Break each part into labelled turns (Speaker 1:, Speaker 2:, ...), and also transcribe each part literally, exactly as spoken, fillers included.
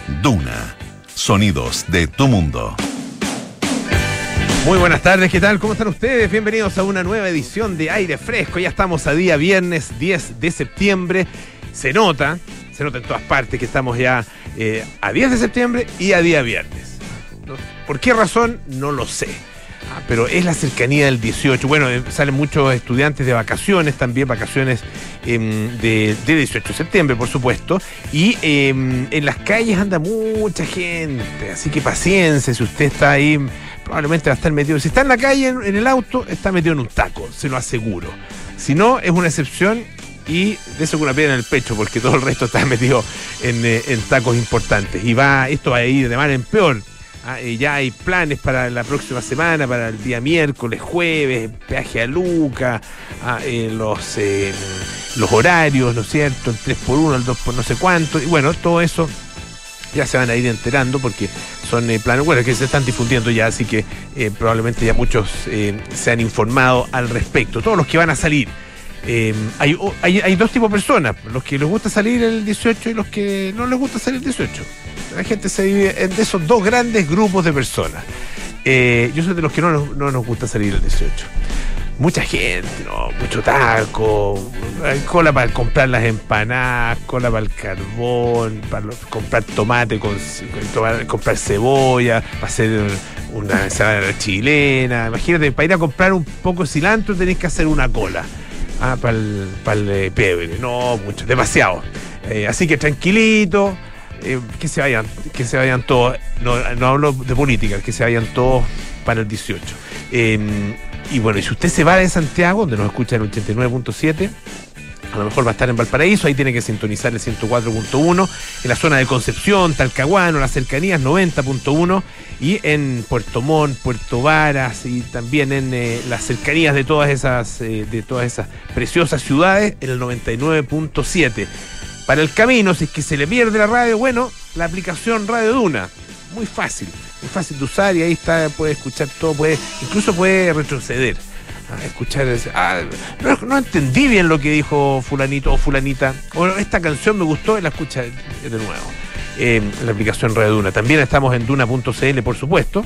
Speaker 1: Duna. Sonidos de tu mundo.
Speaker 2: Muy buenas tardes, ¿qué tal? ¿Cómo están ustedes? Bienvenidos a una nueva edición de Aire Fresco. Ya estamos a día viernes diez de septiembre. Se nota, se nota en todas partes que estamos ya eh, a diez de septiembre y a día viernes. ¿Por qué razón? No lo sé. Ah, pero es la cercanía del dieciocho. Bueno, eh, salen muchos estudiantes de vacaciones también, vacaciones eh, de, de dieciocho de septiembre, por supuesto. Y eh, en las calles anda mucha gente, así que paciencia, si usted está ahí, probablemente va a estar metido. Si está en la calle, en, en el auto, está metido en un taco, se lo aseguro. Si no, es una excepción y dése una piedra en el pecho, porque todo el resto está metido en, eh, en tacos importantes. Y va, esto va a ir de mal en peor. Ah, eh, ya hay planes para la próxima semana, para el día miércoles, jueves, peaje a Luca, ah, eh, los, eh, los horarios, ¿no es cierto? El tres por uno, el dos por no sé cuánto. Y bueno, todo eso ya se van a ir enterando porque son eh, planes, bueno, que se están difundiendo ya, así que eh, probablemente ya muchos eh, se han informado al respecto. Todos los que van a salir. Eh, hay, hay, hay dos tipos de personas, los que les gusta salir el dieciocho y los que no les gusta salir el dieciocho. La gente se divide en esos dos grandes grupos de personas. Eh, yo soy de los que no nos, no nos gusta salir el dieciocho. Mucha gente, ¿no? Mucho taco, hay cola para comprar las empanadas, cola para el carbón, para los, comprar tomate, con, tomar, comprar cebolla, para hacer una ensalada chilena. Imagínate, para ir a comprar un poco de cilantro tenés que hacer una cola. Ah, para el, para el eh, pebre. No, mucho, demasiado. Eh, así que tranquilito, eh, que se vayan, que se vayan todos. No, no hablo de política, que se vayan todos para el dieciocho. Eh, y bueno, y si usted se va de Santiago, donde nos escucha en ochenta y nueve punto siete, a lo mejor va a estar en Valparaíso, ahí tiene que sintonizar el ciento cuatro punto uno, en la zona de Concepción, Talcahuano, las cercanías noventa punto uno, y en Puerto Montt, Puerto Varas, y también en eh, las cercanías de todas esas eh, de todas esas preciosas ciudades, en el noventa y nueve punto siete. Para el camino, si es que se le pierde la radio, bueno, la aplicación Radio Duna, muy fácil, muy fácil de usar, y ahí está, puede escuchar todo, puede, incluso puede retroceder. A escuchar, ah, no, no entendí bien lo que dijo fulanito o fulanita, o esta canción me gustó, y la escucha de nuevo eh, en la aplicación Radio Duna. También estamos en duna punto c l, por supuesto,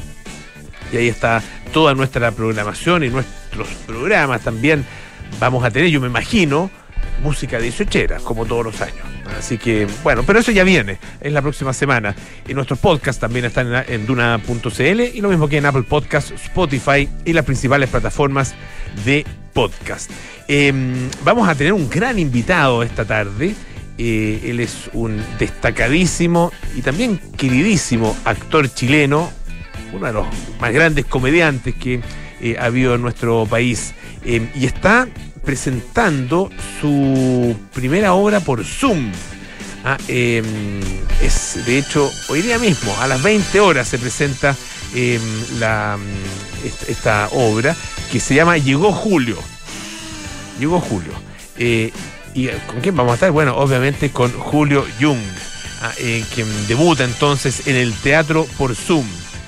Speaker 2: y ahí está toda nuestra programación y nuestros programas. También vamos a tener, yo me imagino, música dieciochera, como todos los años. Así que, bueno, pero eso ya viene, es la próxima semana. Y nuestros podcasts también están en, en duna punto c l, y lo mismo que en Apple Podcasts, Spotify y las principales plataformas de podcast. Eh, vamos a tener un gran invitado esta tarde. Eh, él es un destacadísimo y también queridísimo actor chileno, uno de los más grandes comediantes que eh, ha habido en nuestro país. Eh, y está presentando su primera obra por Zoom. Ah, eh, es de hecho hoy día mismo a las veinte horas se presenta eh, la, esta, esta obra que se llama Llegó Julio. Llegó Julio. Eh, ¿Y con quién vamos a estar? Bueno, obviamente con Julio Jung, ah, eh, quien debuta entonces en el teatro por Zoom.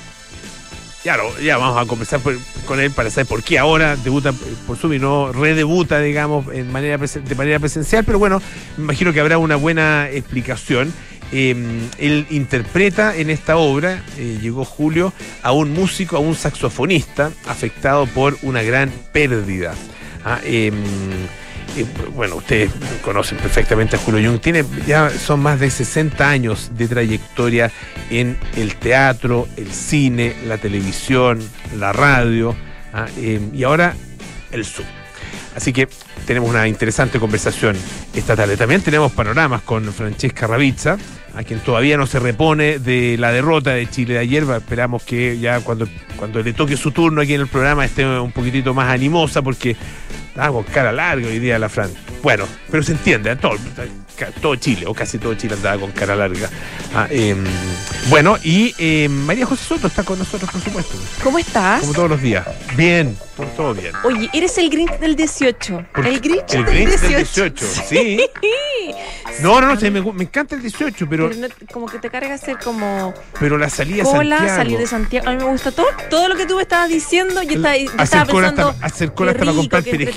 Speaker 2: Ya, lo, ya vamos a conversar por, con él para saber por qué ahora debuta por Zoom y no redebuta, digamos, en manera presen, de manera presencial, pero bueno, me imagino que habrá una buena explicación. Eh, él interpreta en esta obra, eh, Llegó Julio, a un músico, a un saxofonista afectado por una gran pérdida. Ah, eh, Eh, bueno, ustedes conocen perfectamente a Julio Jung. Tiene, ya son más de sesenta años de trayectoria en el teatro, el cine, la televisión, la radio, ¿ah? eh, y ahora el Zoom. Así que tenemos una interesante conversación esta tarde. También tenemos panoramas con Francesca Ravizza, a quien todavía no se repone de la derrota de Chile de ayer. Esperamos que ya cuando, cuando le toque su turno aquí en el programa esté un poquitito más animosa, porque estaba con cara larga hoy día la Fran. Bueno, pero se entiende, ¿eh? todo, todo Chile, o casi todo Chile andaba con cara larga. Ah, eh, bueno, y eh, María José Soto está con nosotros, por supuesto.
Speaker 3: ¿Cómo estás?
Speaker 2: Como todos los días. Bien, todo, todo bien.
Speaker 3: Oye, eres el Grinch del dieciocho. El Grinch,
Speaker 2: el
Speaker 3: del,
Speaker 2: Grinch
Speaker 3: dieciocho.
Speaker 2: del dieciocho, sí. No, no, no, sí, me, me encanta el dieciocho, pero...
Speaker 3: pero no, como que te carga hacer como...
Speaker 2: Pero la salida de
Speaker 3: cola,
Speaker 2: Santiago.
Speaker 3: salir de Santiago. A mí me gusta todo, todo lo que tú me estabas diciendo. Yo estaba, yo
Speaker 2: hacer
Speaker 3: estaba
Speaker 2: cola
Speaker 3: pensando...
Speaker 2: hasta, hacer cola hasta
Speaker 3: rico,
Speaker 2: para comprar
Speaker 3: qué
Speaker 2: perejil,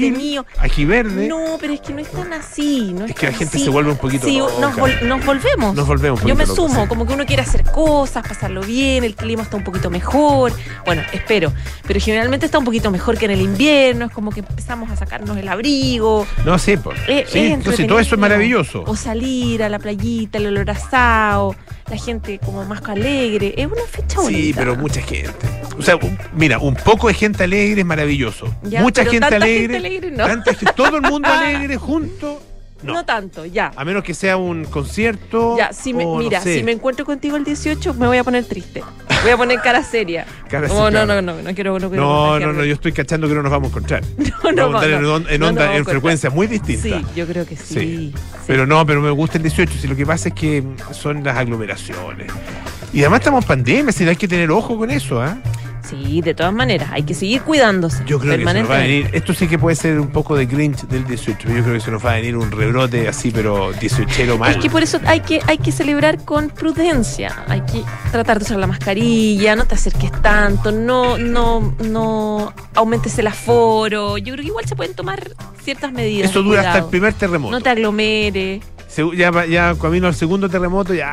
Speaker 2: perejil,
Speaker 3: mío.
Speaker 2: ají verde.
Speaker 3: No, pero es que no es tan así. No es,
Speaker 2: Es que la
Speaker 3: tan
Speaker 2: gente
Speaker 3: así.
Speaker 2: se vuelve un poquito
Speaker 3: Sí,
Speaker 2: loca.
Speaker 3: nos, vol- nos volvemos.
Speaker 2: Nos volvemos un
Speaker 3: Yo me
Speaker 2: poquito locos,
Speaker 3: sumo,
Speaker 2: sí.
Speaker 3: como que uno quiere hacer cosas, pasarlo bien, el clima está un poquito mejor. Bueno, espero. Pero generalmente está un poquito mejor que en el invierno, es como que empezamos a sacarnos el abrigo.
Speaker 2: No, sí, pues.
Speaker 3: Eh,
Speaker 2: Sí,
Speaker 3: es
Speaker 2: entonces todo eso es
Speaker 3: entretenido.
Speaker 2: maravilloso.
Speaker 3: O salir a la playita, el olor a asado, la gente como más alegre. Es una fecha bonita.
Speaker 2: Sí, pero mucha gente. O sea, un- mira, un poco de gente alegre es maravilloso.
Speaker 3: Ya,
Speaker 2: mucha
Speaker 3: pero
Speaker 2: gente
Speaker 3: tanta
Speaker 2: alegre.
Speaker 3: gente alegre, no.
Speaker 2: tanta gente- todo el mundo alegre junto.
Speaker 3: No.
Speaker 2: No.
Speaker 3: tanto, ya.
Speaker 2: A menos que sea un concierto.
Speaker 3: Ya, si me,
Speaker 2: o no
Speaker 3: mira,
Speaker 2: sé,
Speaker 3: si me encuentro contigo el dieciocho, me voy a poner triste. Voy a poner cara seria.
Speaker 2: cara
Speaker 3: No,
Speaker 2: así,
Speaker 3: no,
Speaker 2: claro.
Speaker 3: no, no, no quiero, no quiero
Speaker 2: No, no,
Speaker 3: contagiarme.
Speaker 2: no, yo estoy cachando que no nos vamos a encontrar.
Speaker 3: No, no,
Speaker 2: vamos a estar
Speaker 3: no,
Speaker 2: en, on- en
Speaker 3: no
Speaker 2: onda,
Speaker 3: nos vamos
Speaker 2: en
Speaker 3: a
Speaker 2: frecuencias muy distintas.
Speaker 3: Sí, yo creo que sí.
Speaker 2: Sí.
Speaker 3: sí.
Speaker 2: Pero no, pero me gusta el dieciocho. Si lo que pasa es que son las aglomeraciones. Y además estamos en pandemia, si hay que tener ojo con eso, ¿ah?
Speaker 3: Sí, de todas maneras, hay que seguir cuidándose.
Speaker 2: Yo creo que se nos va a
Speaker 3: permanentemente.
Speaker 2: venir. Esto sí que puede ser un poco de Grinch del dieciocho. Yo creo que se nos va a venir un rebrote así, pero dieciochero mal.
Speaker 3: Es que por eso hay que, hay que celebrar con prudencia. Hay que tratar de usar la mascarilla, no te acerques tanto, no, no, no aumentes el aforo. Yo creo que igual se pueden tomar ciertas medidas.
Speaker 2: Eso
Speaker 3: de
Speaker 2: dura hasta el
Speaker 3: cuidado.
Speaker 2: primer terremoto.
Speaker 3: No te aglomeres.
Speaker 2: Se- ya, va- ya camino al segundo terremoto, ya,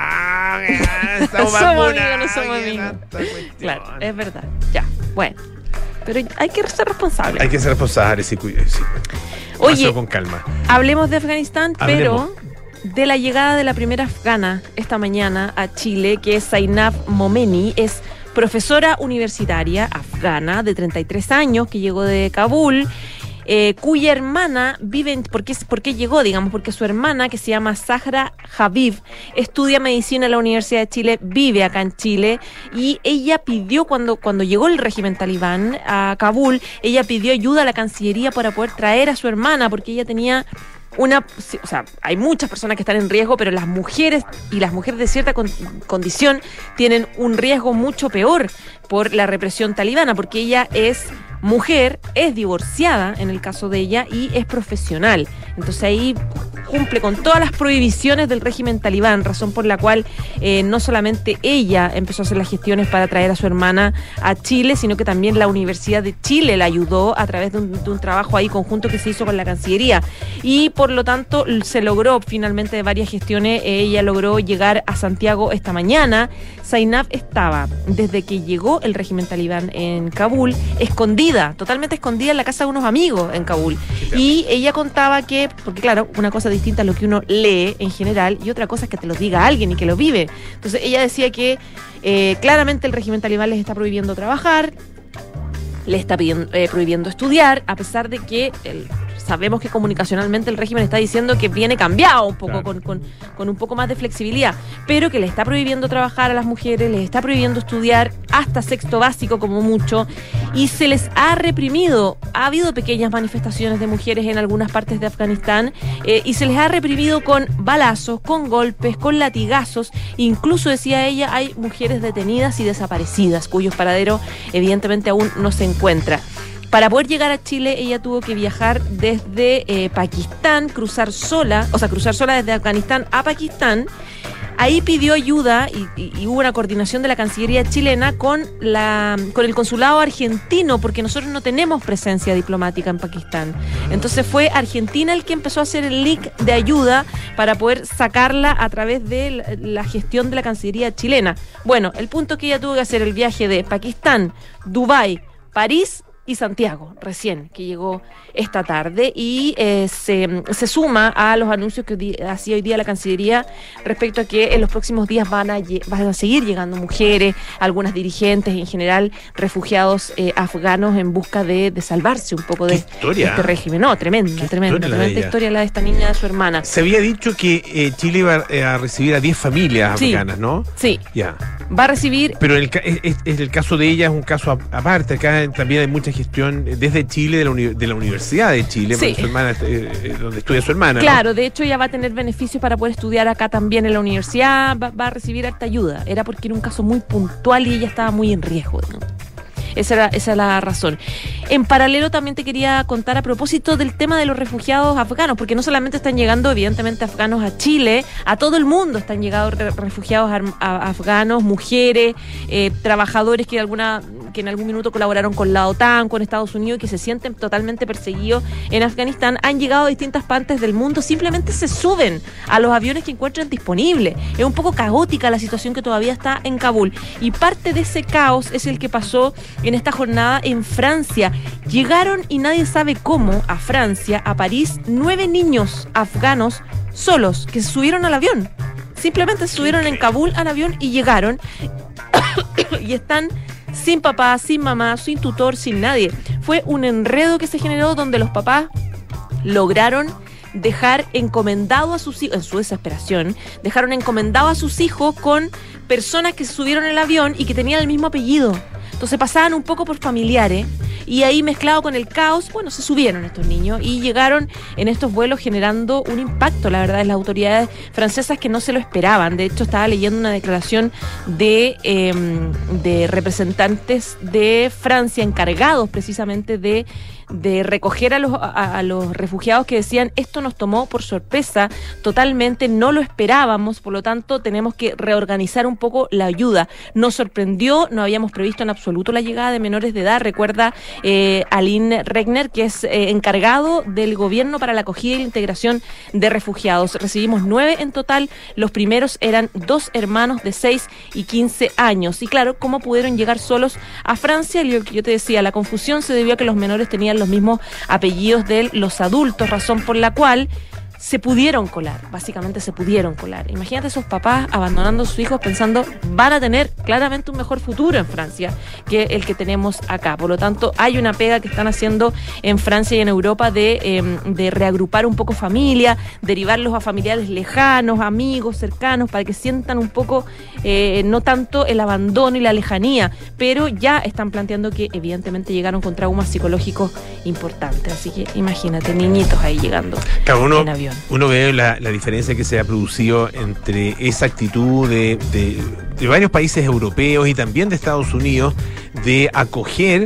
Speaker 2: ya estamos
Speaker 3: No somos
Speaker 2: vacunados,
Speaker 3: amigos, no somos
Speaker 2: qué
Speaker 3: amigos.
Speaker 2: tanta cuestión.
Speaker 3: Claro, es verdad. Ya, bueno. Pero hay que ser responsable.
Speaker 2: Hay que ser responsables y cuidar. Sí.
Speaker 3: Oye,
Speaker 2: Paseo con calma.
Speaker 3: hablemos de Afganistán,
Speaker 2: Hablemos.
Speaker 3: pero de la llegada de la primera afgana esta mañana a Chile, que es Zainab Momeni, es profesora universitaria afgana de treinta y tres años que llegó de Kabul. Eh, cuya hermana vive en, ¿por qué, por qué llegó? Digamos, porque su hermana, que se llama Zahra Habib, estudia medicina en la Universidad de Chile, vive acá en Chile, y ella pidió, cuando, cuando llegó el régimen talibán a Kabul, ella pidió ayuda a la Cancillería para poder traer a su hermana, porque ella tenía una, o sea, hay muchas personas que están en riesgo, pero las mujeres y las mujeres de cierta con, condición tienen un riesgo mucho peor por la represión talibana, porque ella es mujer, es divorciada en el caso de ella y es profesional. Entonces ahí cumple con todas las prohibiciones del régimen talibán, razón por la cual eh, no solamente ella empezó a hacer las gestiones para traer a su hermana a Chile, sino que también la Universidad de Chile la ayudó a través de un, de un trabajo ahí conjunto que se hizo con la Cancillería. Y por lo tanto se logró finalmente de varias gestiones, eh, ella logró llegar a Santiago esta mañana. Zainab estaba, desde que llegó el régimen talibán en Kabul, escondida, totalmente escondida en la casa de unos amigos en Kabul. Y ella contaba que, porque claro, una cosa distinta a lo que uno lee en general y otra cosa es que te lo diga alguien y que lo vive. Entonces ella decía que eh, claramente el régimen talibán les está prohibiendo trabajar, le está pidiendo, eh, prohibiendo estudiar, a pesar de que el, sabemos que comunicacionalmente el régimen está diciendo que viene cambiado un poco,
Speaker 2: Claro.
Speaker 3: con, con, con un poco más de flexibilidad, pero que le está prohibiendo trabajar a las mujeres, les está prohibiendo estudiar hasta sexto básico como mucho, y se les ha reprimido. Ha habido pequeñas manifestaciones de mujeres en algunas partes de Afganistán, eh, y se les ha reprimido con balazos, con golpes, con latigazos. Incluso, decía ella, hay mujeres detenidas y desaparecidas, cuyos paraderos evidentemente aún no se encuentra. Para poder llegar a Chile, ella tuvo que viajar desde eh, Pakistán, cruzar sola, o sea, cruzar sola desde Afganistán a Pakistán. Ahí pidió ayuda y, y, y hubo una coordinación de la Cancillería chilena con, la, con el consulado argentino, porque nosotros no tenemos presencia diplomática en Pakistán. Entonces fue Argentina el que empezó a hacer el link de ayuda para poder sacarla a través de la, la gestión de la Cancillería chilena. Bueno, el punto es que ella tuvo que hacer el viaje de Pakistán, Dubái, París y Santiago, recién, que llegó esta tarde, y eh, se, se suma a los anuncios que di, hacía hoy día la Cancillería respecto a que en los próximos días van a, van a seguir llegando mujeres, algunas dirigentes, en general refugiados eh, afganos en busca de, de salvarse un poco de,
Speaker 2: historia?
Speaker 3: de este régimen. No, tremenda,
Speaker 2: Qué
Speaker 3: tremenda,
Speaker 2: historia la de
Speaker 3: tremenda
Speaker 2: ella.
Speaker 3: historia la de esta niña de su hermana.
Speaker 2: Se había dicho que eh, Chile iba eh, a recibir a diez familias
Speaker 3: Sí.
Speaker 2: afganas, ¿no?
Speaker 3: Sí,
Speaker 2: Ya.
Speaker 3: va a recibir.
Speaker 2: Pero el, ca- es, es- es el caso de ella es un caso a- aparte. Acá también hay mucha gestión desde Chile, de la, uni- de la Universidad de Chile,
Speaker 3: Sí.
Speaker 2: porque su hermana, eh, eh, donde estudia su hermana. ¿no?
Speaker 3: Claro, de hecho ella va a tener beneficios para poder estudiar acá también en la universidad, va, va a recibir harta ayuda. Era porque era un caso muy puntual y ella estaba muy en riesgo, ¿no? Esa era, esa es la razón. En paralelo también te quería contar a propósito del tema de los refugiados afganos, porque no solamente están llegando evidentemente afganos a Chile, a todo el mundo están llegando re- refugiados ar- a- afganos, mujeres, eh, trabajadores que de alguna que en algún minuto colaboraron con la OTAN, con Estados Unidos, que se sienten totalmente perseguidos en Afganistán, han llegado a distintas partes del mundo, simplemente se suben a los aviones que encuentran disponibles. Es un poco caótica la situación que todavía está en Kabul, y parte de ese caos es el que pasó en esta jornada en Francia. Llegaron, y nadie sabe cómo, a Francia, a París, nueve niños afganos solos, que se subieron al avión. Simplemente se subieron en Kabul al avión y llegaron y están sin papá, sin mamá, sin tutor, sin nadie. Fue un enredo que se generó donde los papás lograron dejar encomendado a sus hijos, en su desesperación, dejaron encomendado a sus hijos con personas que se subieron al avión y que tenían el mismo apellido. Entonces pasaban un poco por familiares, y ahí mezclado con el caos, bueno, se subieron estos niños y llegaron en estos vuelos generando un impacto, la verdad, en las autoridades francesas, que no se lo esperaban. De hecho, estaba leyendo una declaración de, eh, de representantes de Francia encargados precisamente de de recoger a los, a, a los refugiados, que decían: esto nos tomó por sorpresa totalmente, no lo esperábamos, por lo tanto tenemos que reorganizar un poco la ayuda. Nos sorprendió, no habíamos previsto en absoluto la llegada de menores de edad. Recuerda eh, Aline Regner, que es eh, encargado del gobierno para la acogida y la integración de refugiados. Recibimos nueve en total, los primeros eran dos hermanos de seis y quince años. Y claro, ¿cómo pudieron llegar solos a Francia? Lo que yo te decía, la confusión se debió a que los menores tenían los mismos apellidos de los adultos, razón por la cual se pudieron colar, básicamente se pudieron colar. Imagínate esos papás abandonando a sus hijos pensando: van a tener claramente un mejor futuro en Francia que el que tenemos acá. Por lo tanto, hay una pega que están haciendo en Francia y en Europa de, eh, de reagrupar un poco familia, derivarlos a familiares lejanos, amigos, cercanos, para que sientan un poco, eh, no tanto el abandono y la lejanía, pero ya están planteando que evidentemente llegaron con traumas psicológicos importantes. Así que imagínate, niñitos ahí llegando
Speaker 2: Cada uno,
Speaker 3: en avión.
Speaker 2: Uno ve la, la diferencia que se ha producido entre esa actitud de, de, de varios países europeos y también de Estados Unidos de acoger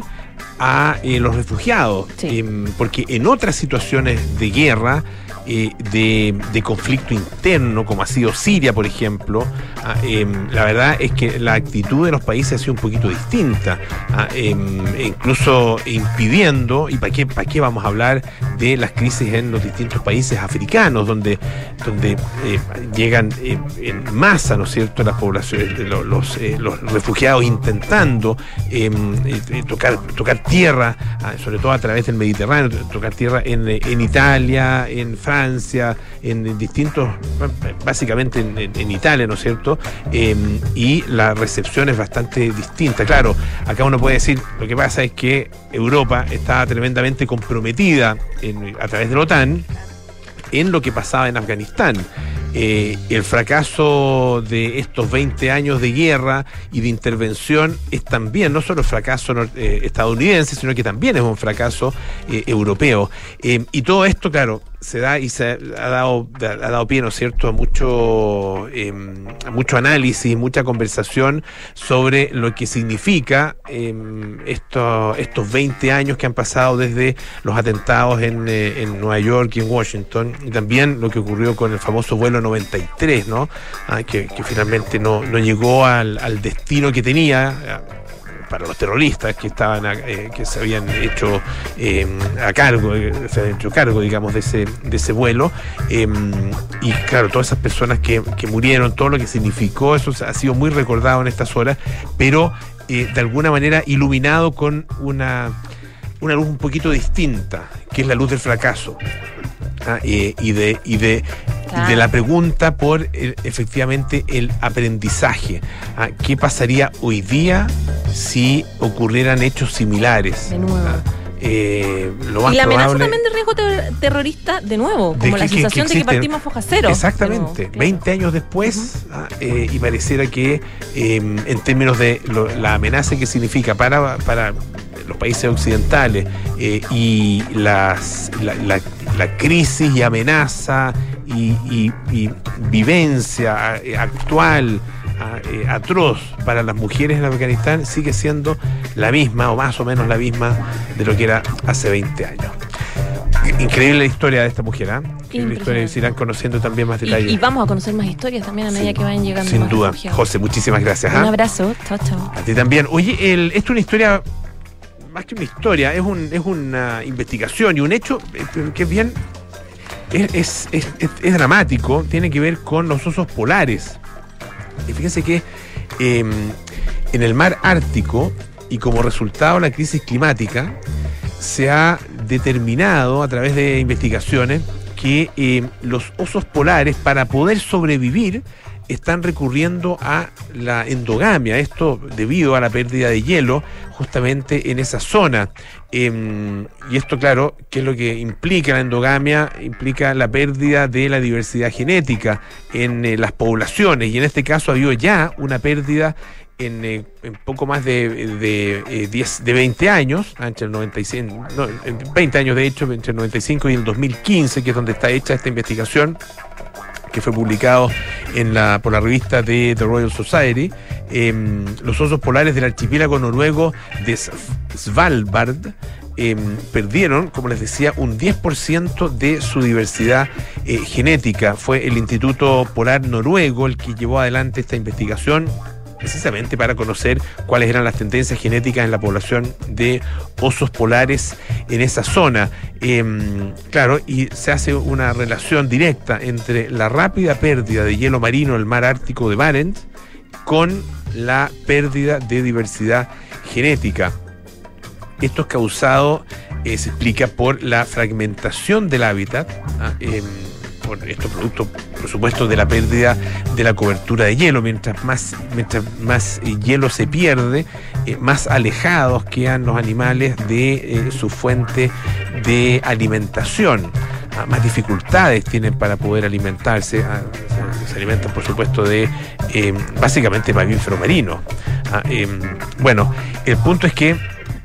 Speaker 2: a eh, los refugiados,
Speaker 3: sí.
Speaker 2: eh, porque en otras situaciones de guerra, eh, de, de conflicto interno, como ha sido Siria, por ejemplo, ah, eh, la verdad es que la actitud de los países ha sido un poquito distinta, ah, eh, incluso impidiendo, y para qué, para qué vamos a hablar de las crisis en los distintos países africanos, donde, donde eh, llegan eh, en masa, ¿no es cierto?, las poblaciones, los, los, eh, los refugiados intentando eh, eh, tocar, tocar tierra, ah, sobre todo a través del Mediterráneo, tocar tierra en, en Italia, en Francia, en distintos, básicamente en, en, en Italia, ¿no es cierto? Eh, y la recepción es bastante distinta. Claro, acá uno puede decir, lo que pasa es que Europa está tremendamente comprometida en, a través de la OTAN en lo que pasaba en Afganistán. Eh, el fracaso de estos veinte años de guerra y de intervención es también, no solo el fracaso eh, estadounidense, sino que también es un fracaso eh, europeo. Eh, y todo esto, claro, se da y se ha dado, ha dado pie, ¿no es cierto?, a mucho, eh, a mucho análisis, mucha conversación sobre lo que significa eh, esto, estos veinte años que han pasado desde los atentados en, eh, en Nueva York y en Washington, y también lo que ocurrió con el famoso vuelo noventa y tres, ¿no? Ah, que, que finalmente no, no llegó al, al destino que tenía, para los terroristas que estaban eh, que se habían hecho eh, a cargo, eh, se habían hecho cargo, digamos, de ese, de ese vuelo, eh, y claro, todas esas personas que, que murieron, todo lo que significó, eso ha sido muy recordado en estas horas, pero eh, de alguna manera iluminado con una, una luz un poquito distinta, que es la luz del fracaso. Ah, eh, y de y de, claro. de la pregunta por el, efectivamente el aprendizaje. Ah, ¿qué pasaría hoy día si ocurrieran hechos similares?
Speaker 3: De nuevo. Ah,
Speaker 2: eh, lo más
Speaker 3: y la amenaza
Speaker 2: probable,
Speaker 3: también de riesgo ter- terrorista de nuevo, como
Speaker 2: de
Speaker 3: la
Speaker 2: que,
Speaker 3: sensación
Speaker 2: que, que
Speaker 3: de que partimos foja cero.
Speaker 2: Exactamente,
Speaker 3: claro.
Speaker 2: veinte años después, uh-huh. ah, eh, y pareciera que eh, en términos de lo, la amenaza que significa para, para los países occidentales eh, y las, la, la, la crisis y amenaza y, y, y vivencia actual, eh, atroz para las mujeres en Afganistán sigue siendo la misma o más o menos la misma de lo que era hace veinte años. Increíble la historia de esta mujer, ¿eh? Increíble historia, y se irán conociendo también más detalles.
Speaker 3: Y, y vamos a conocer más historias también a medida
Speaker 2: sin,
Speaker 3: que vayan llegando.
Speaker 2: Sin
Speaker 3: más
Speaker 2: duda.
Speaker 3: refugiados.
Speaker 2: José, muchísimas gracias.
Speaker 3: Un
Speaker 2: ¿eh?
Speaker 3: abrazo. Chao, chao.
Speaker 2: A ti también. Oye, el, esto es una historia, más que una historia, es, un, es una investigación y un hecho que es bien, es, es, es, es, es dramático, tiene que ver con los osos polares. Y fíjense que eh, en el mar Ártico, y como resultado de la crisis climática, se ha determinado a través de investigaciones que eh, los osos polares, para poder sobrevivir, están recurriendo a la endogamia. Esto debido a la pérdida de hielo justamente en esa zona. Eh, y esto, claro, ¿qué es lo que implica la endogamia? Implica la pérdida de la diversidad genética en eh, las poblaciones. Y en este caso ha habido ya una pérdida En, eh, en poco más de, de, eh, diez, de veinte años, entre el noventa y cinco, no, veinte años de hecho, entre el noventa y cinco y el dos mil quince, que es donde está hecha esta investigación, que fue publicado en la, por la revista de The Royal Society. Eh, los osos polares del archipiélago noruego de Svalbard eh, perdieron, como les decía, un diez por ciento de su diversidad eh, genética. Fue el Instituto Polar Noruego el que llevó adelante esta investigación, precisamente para conocer cuáles eran las tendencias genéticas en la población de osos polares en esa zona. Eh, claro, y se hace una relación directa entre la rápida pérdida de hielo marino en el mar Ártico de Barents con la pérdida de diversidad genética. Esto es causado, eh, se explica, por la fragmentación del hábitat, ¿ah? eh, por estos productos, por supuesto, de la pérdida de la cobertura de hielo. Mientras más, mientras más eh, hielo se pierde, eh, más alejados quedan los animales de eh, su fuente de alimentación. Ah, más dificultades tienen para poder alimentarse. Ah, se, se alimentan, por supuesto, de eh, básicamente mamíferos marinos. Ah, eh, bueno, el punto es que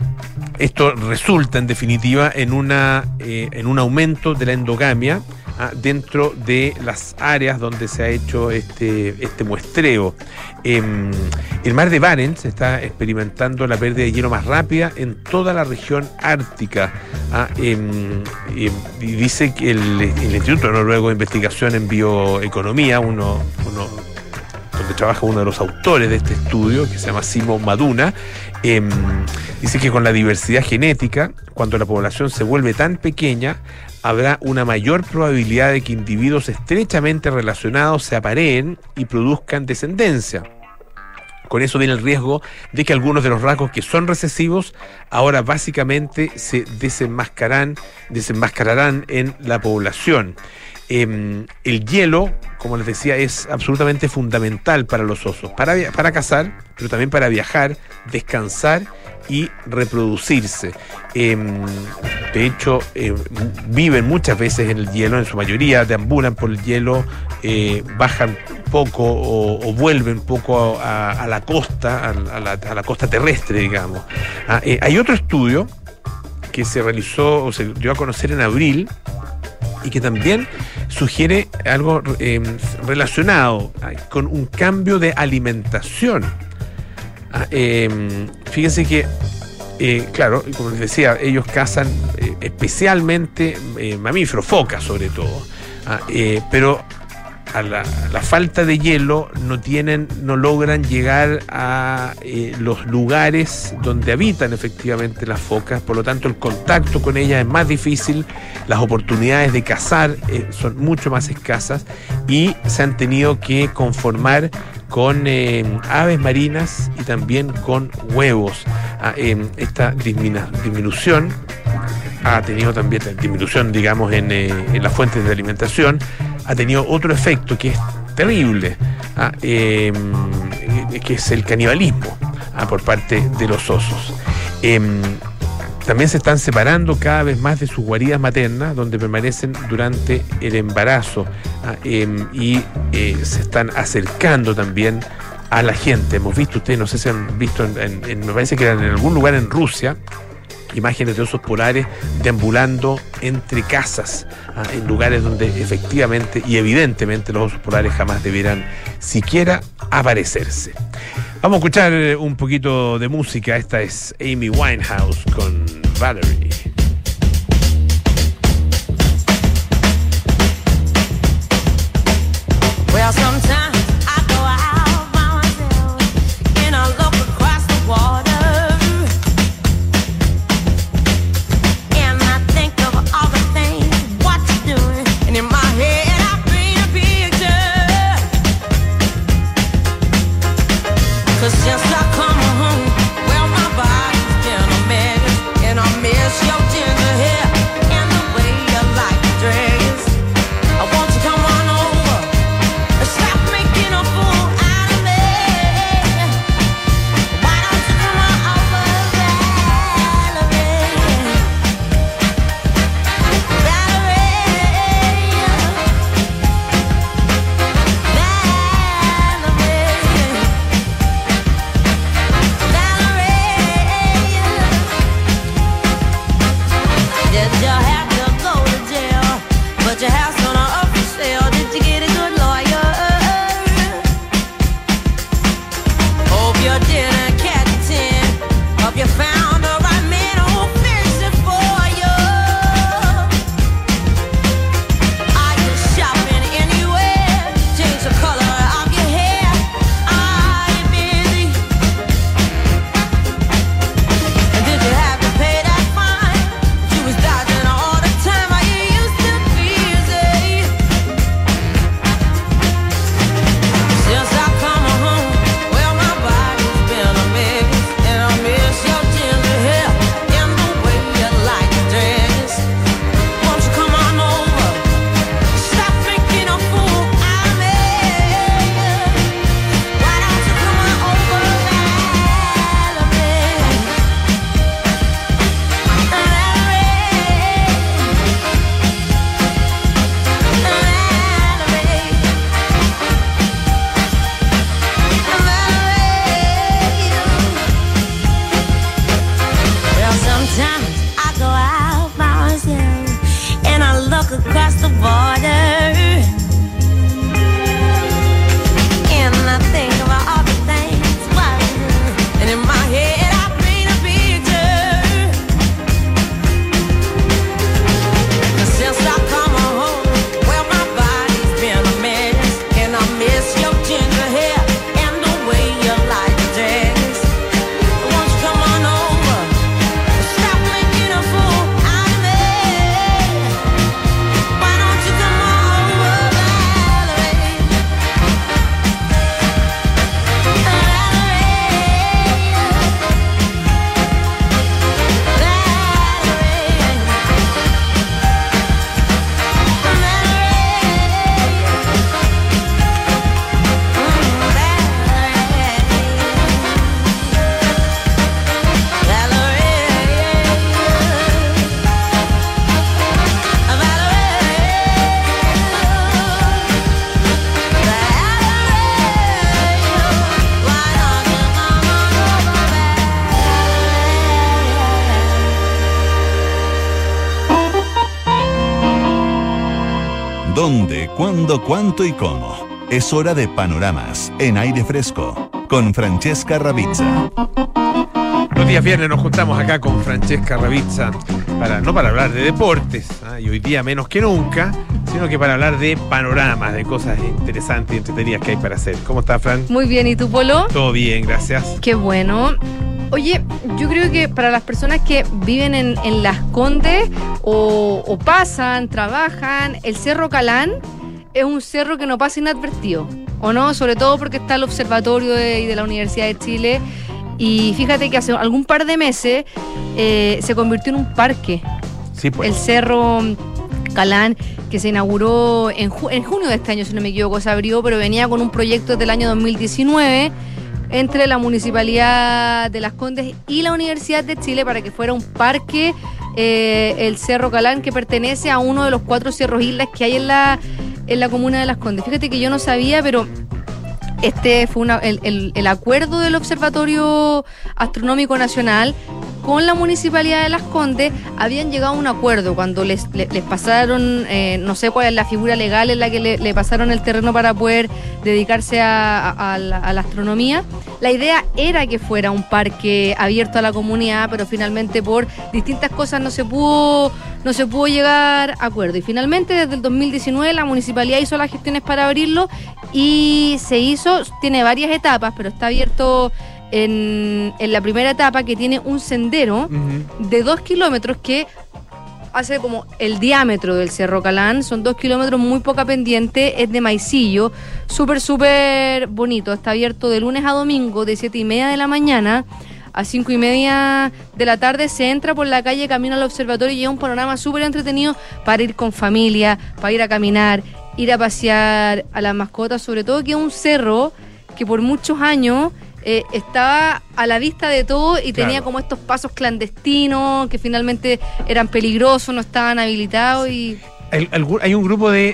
Speaker 2: esto resulta, en definitiva, en una eh, en un aumento de la endogamia ah, dentro de las áreas donde se ha hecho este, este muestreo. Eh, el mar de Barents está experimentando la pérdida de hielo más rápida en toda la región ártica. Ah, eh, eh, y dice que el, el Instituto Noruego de Investigación en Bioeconomía, uno, uno donde trabaja uno de los autores de este estudio, que se llama Simo Maduna, eh, dice que con la diversidad genética, cuando la población se vuelve tan pequeña, habrá una mayor probabilidad de que individuos estrechamente relacionados se apareen y produzcan descendencia. Con eso viene el riesgo de que algunos de los rasgos que son recesivos ahora básicamente se desenmascararán, desenmascararán en la población. Eh, el hielo, como les decía, es absolutamente fundamental para los osos, para, para cazar, pero también para viajar, descansar y reproducirse. Eh, de hecho, eh, viven muchas veces en el hielo, en su mayoría deambulan por el hielo, eh, bajan poco o, o vuelven poco a, a la costa, a la, a la costa terrestre, digamos. Ah, eh, hay otro estudio que se realizó o se dio a conocer en abril, y que también sugiere algo eh, relacionado con un cambio de alimentación. Ah, eh, fíjense que, eh, claro, como les decía, ellos cazan eh, especialmente eh, mamíferos, focas sobre todo, ah, eh, pero a la, a la falta de hielo no tienen, no logran llegar a eh, los lugares donde habitan efectivamente las focas. Por lo tanto, el contacto con ellas es más difícil, las oportunidades de cazar eh, son mucho más escasas y se han tenido que conformar con eh, aves marinas y también con huevos. Ah, eh, esta disminu- disminución ha tenido también disminución, digamos, en, eh, en las fuentes de alimentación. Ha tenido otro efecto que es terrible, ah, eh, que es el canibalismo ah, por parte de los osos. Eh, también se están separando cada vez más de sus guaridas maternas, donde permanecen durante el embarazo, ah, eh, y eh, se están acercando también a la gente. Hemos visto, ustedes no sé si han visto, en, en, en, me parece que eran en algún lugar en Rusia, imágenes de osos polares deambulando entre casas, ¿ah? en lugares donde efectivamente y evidentemente los osos polares jamás debieran siquiera aparecerse. Vamos a escuchar un poquito de música. Esta es Amy Winehouse con Valerie.
Speaker 1: cuándo, cuánto y cómo. Es hora de Panoramas en Aire Fresco con Francesca Ravizza.
Speaker 2: Los días viernes nos juntamos acá con Francesca Ravizza, para, no para hablar de deportes, ¿ah? Y hoy día menos que nunca, sino que para hablar de panoramas, de cosas interesantes y entretenidas que hay para hacer. ¿Cómo estás, Fran?
Speaker 4: Muy bien, ¿y tú, Polo?
Speaker 2: Todo bien, gracias.
Speaker 4: Qué bueno. Oye, yo creo que para las personas que viven en, en Las Condes o, o pasan, trabajan, el Cerro Calán es un cerro que no pasa inadvertido, ¿o no? Sobre todo porque está el observatorio de, de la Universidad de Chile. Y fíjate que hace algún par de meses eh, se convirtió en un parque.
Speaker 2: Sí, pues.
Speaker 4: El Cerro Calán, que se inauguró en, ju- en junio de este año, si no me equivoco, se abrió, pero venía con un proyecto desde el año dos mil diecinueve entre la Municipalidad de Las Condes y la Universidad de Chile para que fuera un parque, eh, el Cerro Calán, que pertenece a uno de los cuatro cerros islas que hay en la, en la comuna de Las Condes. Fíjate que yo no sabía, pero este fue una, el, el, el acuerdo del Observatorio Astronómico Nacional con la Municipalidad de Las Condes. Habían llegado a un acuerdo cuando les, les, les pasaron, eh, no sé cuál es la figura legal en la que le, le pasaron el terreno para poder dedicarse a, a, a, la, a la astronomía. La idea era que fuera un parque abierto a la comunidad, pero finalmente por distintas cosas no se pudo, no se pudo llegar a acuerdo. Y finalmente desde el dos mil diecinueve la Municipalidad hizo las gestiones para abrirlo y se hizo, tiene varias etapas, pero está abierto en, en la primera etapa, que tiene un sendero uh-huh. de dos kilómetros que hace como el diámetro del Cerro Calán. Son dos kilómetros, muy poca pendiente, es de maicillo, súper, súper bonito. Está abierto de lunes a domingo, de siete y media de la mañana a cinco y media de la tarde. Se entra por la calle camino al observatorio y es un panorama súper entretenido para ir con familia, para ir a caminar, ir a pasear a las mascotas, sobre todo que es un cerro que por muchos años Eh, estaba a la vista de todo y tenía
Speaker 2: Claro.
Speaker 4: como estos pasos clandestinos que finalmente eran peligrosos, no estaban habilitados y...
Speaker 2: Hay, hay un grupo de,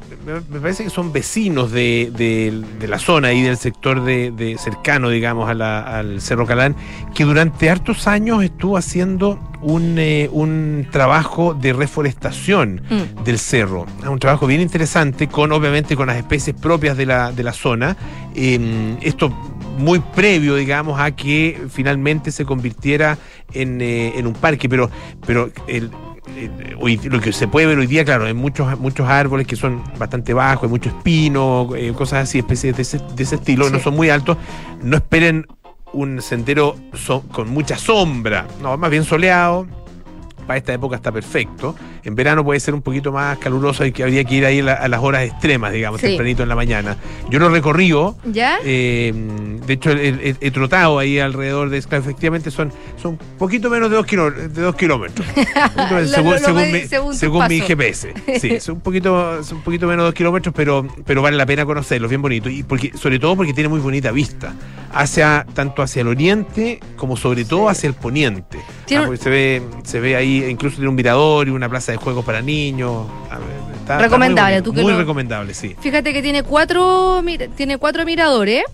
Speaker 2: me parece que son vecinos de, de, de la zona y del sector de, de cercano, digamos, a la, al Cerro Calán, que durante hartos años estuvo haciendo un, eh, un trabajo de reforestación mm. del cerro. Un trabajo bien interesante, con obviamente con las especies propias de la, de la zona. Eh, esto muy previo, digamos, a que finalmente se convirtiera en, eh, en un parque, pero, pero el, el, hoy, lo que se puede ver hoy día, claro, hay muchos, muchos árboles que son bastante bajos, hay mucho espino, eh, cosas así, especies de ese, de ese estilo, sí. No son muy altos. No esperen un sendero so, con mucha sombra, no, más bien soleado. Para esta época está perfecto. En verano puede ser un poquito más caluroso y que habría que ir ahí a, la, a las horas extremas, digamos, sí. tempranito en la mañana. Yo lo recorrí,
Speaker 4: ¿ya?
Speaker 2: Eh, de hecho, he, he, he trotado ahí alrededor de... Claro, efectivamente son son poquito menos de dos, kilo, de dos kilómetros.
Speaker 4: lo,
Speaker 2: según
Speaker 4: lo,
Speaker 2: según,
Speaker 4: lo
Speaker 2: mi,
Speaker 4: según,
Speaker 2: según mi G P S. Sí, son un poquito, son un poquito menos de dos kilómetros, pero, pero vale la pena conocerlos, bien bonito. Y porque, sobre todo porque tiene muy bonita vista. Hacia, tanto hacia el oriente como sobre todo hacia el poniente. Ah, porque se ve, se ve ahí, incluso tiene un mirador y una plaza de juegos para niños. Está,
Speaker 4: recomendable,
Speaker 2: está muy,
Speaker 4: tú que
Speaker 2: muy
Speaker 4: lo...
Speaker 2: recomendable, sí.
Speaker 4: Fíjate que tiene cuatro, tiene cuatro miradores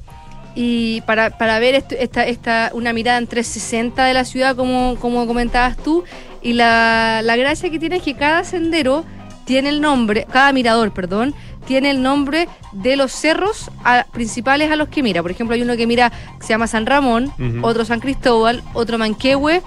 Speaker 4: y para, para ver esto, esta, esta, una mirada en trescientos sesenta de la ciudad, como, como comentabas tú, y la, la gracia que tiene es que cada sendero tiene el nombre, cada mirador, perdón, tiene el nombre de los cerros a, principales a los que mira. Por ejemplo, hay uno que mira, que se llama San Ramón, uh-huh. otro San Cristóbal, otro Manquehue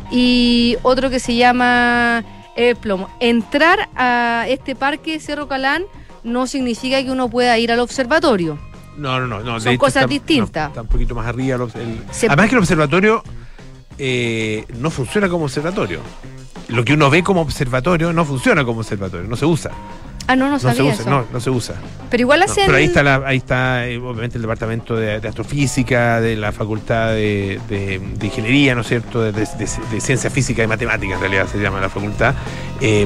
Speaker 4: y otro que se llama eh, Plomo. Entrar a este parque Cerro Calán no significa que uno pueda ir al observatorio.
Speaker 2: No, no, no. no.
Speaker 4: Son cosas
Speaker 2: está,
Speaker 4: distintas.
Speaker 2: No, está un poquito más arriba. El, Se... Además que el observatorio eh, no funciona como observatorio. Lo que uno ve como observatorio no funciona como observatorio, no se usa.
Speaker 4: Ah, no, no, no sabía
Speaker 2: se usa,
Speaker 4: eso.
Speaker 2: No, no se usa.
Speaker 4: Pero igual hacen...
Speaker 2: No, pero ahí está, la, ahí está eh, obviamente el departamento de, de astrofísica, de la facultad de, de, de ingeniería, ¿no es cierto? De, de, de, de ciencia física y matemáticas, en realidad se llama la facultad. Eh,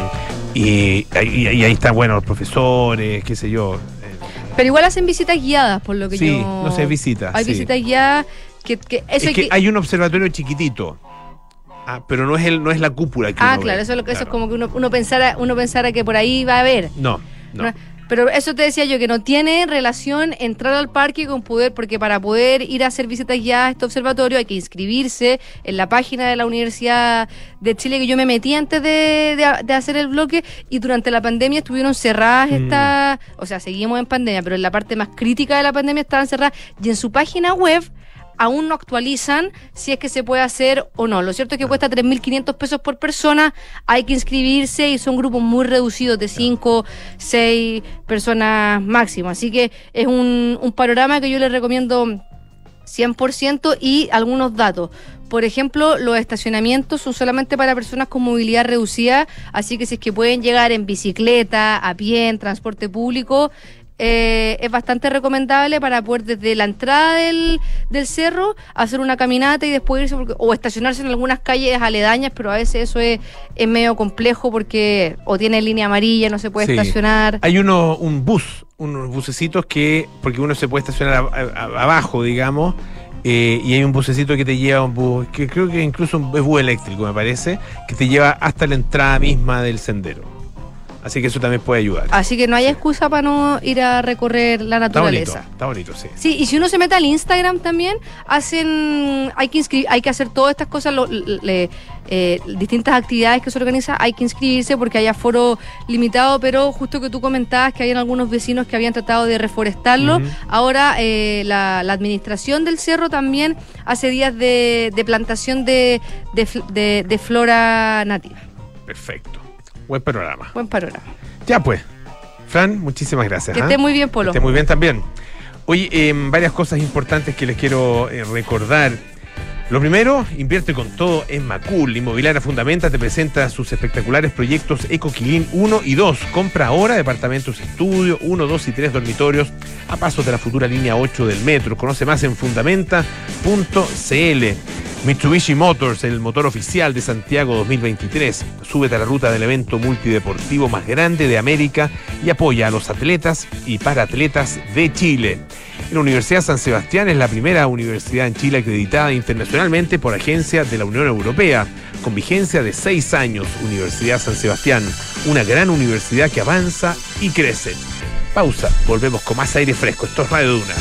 Speaker 2: y, y, y ahí están, bueno, los profesores, qué sé yo.
Speaker 4: Pero igual hacen visitas guiadas, por lo que
Speaker 2: sí,
Speaker 4: yo...
Speaker 2: Sí, no sé, visitas.
Speaker 4: Hay
Speaker 2: sí.
Speaker 4: visitas guiadas que... que eso
Speaker 2: es
Speaker 4: hay
Speaker 2: que,
Speaker 4: que
Speaker 2: hay un observatorio chiquitito. Ah, pero no es el no es la cúpula que
Speaker 4: Ah,
Speaker 2: uno
Speaker 4: claro,
Speaker 2: ve.
Speaker 4: eso es lo que
Speaker 2: claro.
Speaker 4: eso es como que uno, uno pensara uno pensara que por ahí va a haber.
Speaker 2: No, no.
Speaker 4: no. Pero eso te decía yo, que no tiene relación entrar al parque con poder, porque para poder ir a hacer visitas guiadas a este observatorio hay que inscribirse en la página de la Universidad de Chile, que yo me metí antes de, de, de hacer el bloque, y durante la pandemia estuvieron cerradas mm. estas, o sea, seguimos en pandemia, pero en la parte más crítica de la pandemia estaban cerradas, y en su página web aún no actualizan si es que se puede hacer o no. Lo cierto es que cuesta tres mil quinientos pesos por persona, hay que inscribirse y son grupos muy reducidos de cinco, seis personas máximo. Así que es un, un panorama que yo les recomiendo cien por ciento. Y algunos datos. Por ejemplo, los estacionamientos son solamente para personas con movilidad reducida, así que si es que pueden llegar en bicicleta, a pie, en transporte público, Eh, es bastante recomendable para poder desde la entrada del, del cerro hacer una caminata y después irse, porque, o estacionarse en algunas calles aledañas, pero a veces eso es, es medio complejo porque o tiene línea amarilla, no se puede sí. estacionar.
Speaker 2: Hay uno un bus, unos bucecitos que, porque uno se puede estacionar a, a, abajo, digamos, eh, y hay un bucecito que te lleva, un bus, que creo que incluso es bus eléctrico, me parece, que te lleva hasta la entrada misma del sendero. Así que eso también puede ayudar. Así que no hay excusa para no ir a recorrer la naturaleza. Está bonito, está bonito, sí.
Speaker 4: Sí, y si uno se mete al Instagram también, hacen, hay que inscribir, hay que hacer todas estas cosas, lo, le, eh, distintas actividades que se organizan, hay que inscribirse porque hay aforo limitado, pero justo que tú comentabas que habían algunos vecinos que habían tratado de reforestarlo, uh-huh. ahora eh, la, la administración del cerro también hace días de, de plantación de, de, de, de flora nativa.
Speaker 2: Perfecto. Buen panorama.
Speaker 4: Buen panorama.
Speaker 2: Ya pues, Fran, muchísimas gracias.
Speaker 4: Que ¿eh? esté muy bien, Polo.
Speaker 2: Que esté muy bien también. Oye, eh, varias cosas importantes que les quiero eh, recordar. Lo primero, invierte con todo en Macul. Inmobiliaria Fundamenta te presenta sus espectaculares proyectos Ecoquilín uno y dos. Compra ahora departamentos estudio, uno, dos y tres dormitorios a pasos de la futura línea ocho del metro. Conoce más en fundamenta punto c l. Mitsubishi Motors, el motor oficial de Santiago dos mil veintitrés. Súbete a la ruta del evento multideportivo más grande de América y apoya a los atletas y paraatletas de Chile. La Universidad San Sebastián es la primera universidad en Chile acreditada internacionalmente por agencias de la Unión Europea, con vigencia de seis años. Universidad San Sebastián, una gran universidad que avanza y crece. Pausa, volvemos con más aire fresco. Esto es Radio Duna.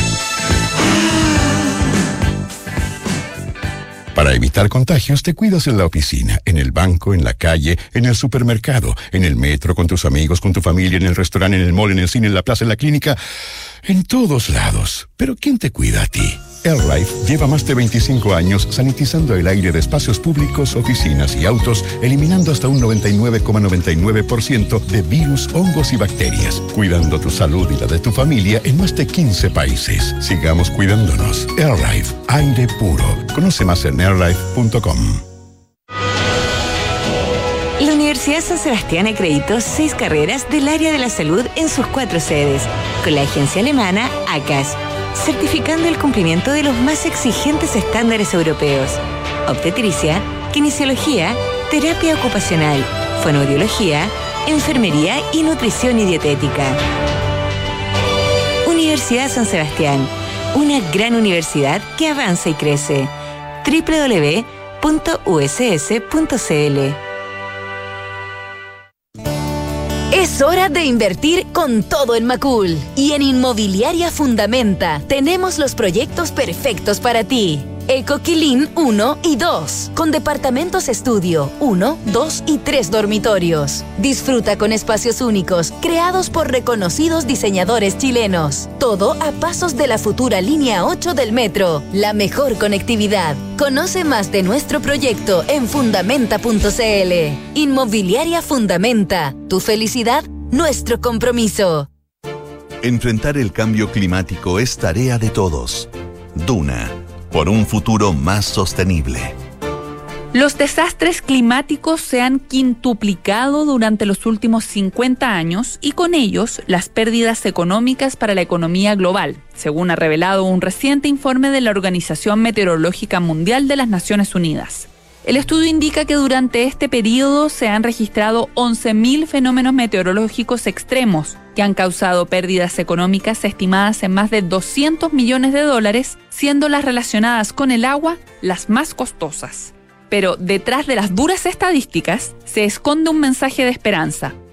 Speaker 5: Para evitar contagios, te cuidas en la oficina, en el banco, en la calle, en el supermercado, en el metro, con tus amigos, con tu familia, en el restaurante, en el mall, en el cine, en la plaza, en la clínica, en todos lados. Pero ¿quién te cuida a ti? AirLife lleva más de veinticinco años sanitizando el aire de espacios públicos, oficinas y autos, eliminando hasta un noventa y nueve coma noventa y nueve por ciento de virus, hongos y bacterias, cuidando tu salud y la de tu familia en más de quince países. Sigamos cuidándonos. AirLife, aire puro. Conoce más en airlife punto com.
Speaker 6: La Universidad San Sebastián acreditó seis carreras del área de la salud en sus cuatro sedes, con la agencia alemana A C A S, certificando el cumplimiento de los más exigentes estándares europeos: obstetricia, kinesiología, terapia ocupacional, fonoaudiología, enfermería y nutrición y dietética. Universidad San Sebastián, una gran universidad que avanza y crece. doble u doble u doble u punto u s s punto c l.
Speaker 7: Es hora de invertir con todo en Macul. Y en Inmobiliaria Fundamenta tenemos los proyectos perfectos para ti. Ecoquilín uno y dos, con departamentos estudio uno, dos y tres dormitorios. Disfruta con espacios únicos, creados por reconocidos diseñadores chilenos. Todo a pasos de la futura línea ocho del metro. La mejor conectividad. Conoce más de nuestro proyecto en fundamenta punto c l. Inmobiliaria Fundamenta. Tu felicidad, nuestro compromiso.
Speaker 1: Enfrentar el cambio climático es tarea de todos. Duna. Por un futuro más sostenible.
Speaker 8: Los desastres climáticos se han quintuplicado durante los últimos cincuenta años y con ellos las pérdidas económicas para la economía global, según ha revelado un reciente informe de la Organización Meteorológica Mundial de las Naciones Unidas. El estudio indica que durante este periodo se han registrado once mil fenómenos meteorológicos extremos que han causado pérdidas económicas estimadas en más de doscientos millones de dólares, siendo las relacionadas con el agua las más costosas. Pero detrás de las duras estadísticas se esconde un mensaje de esperanza.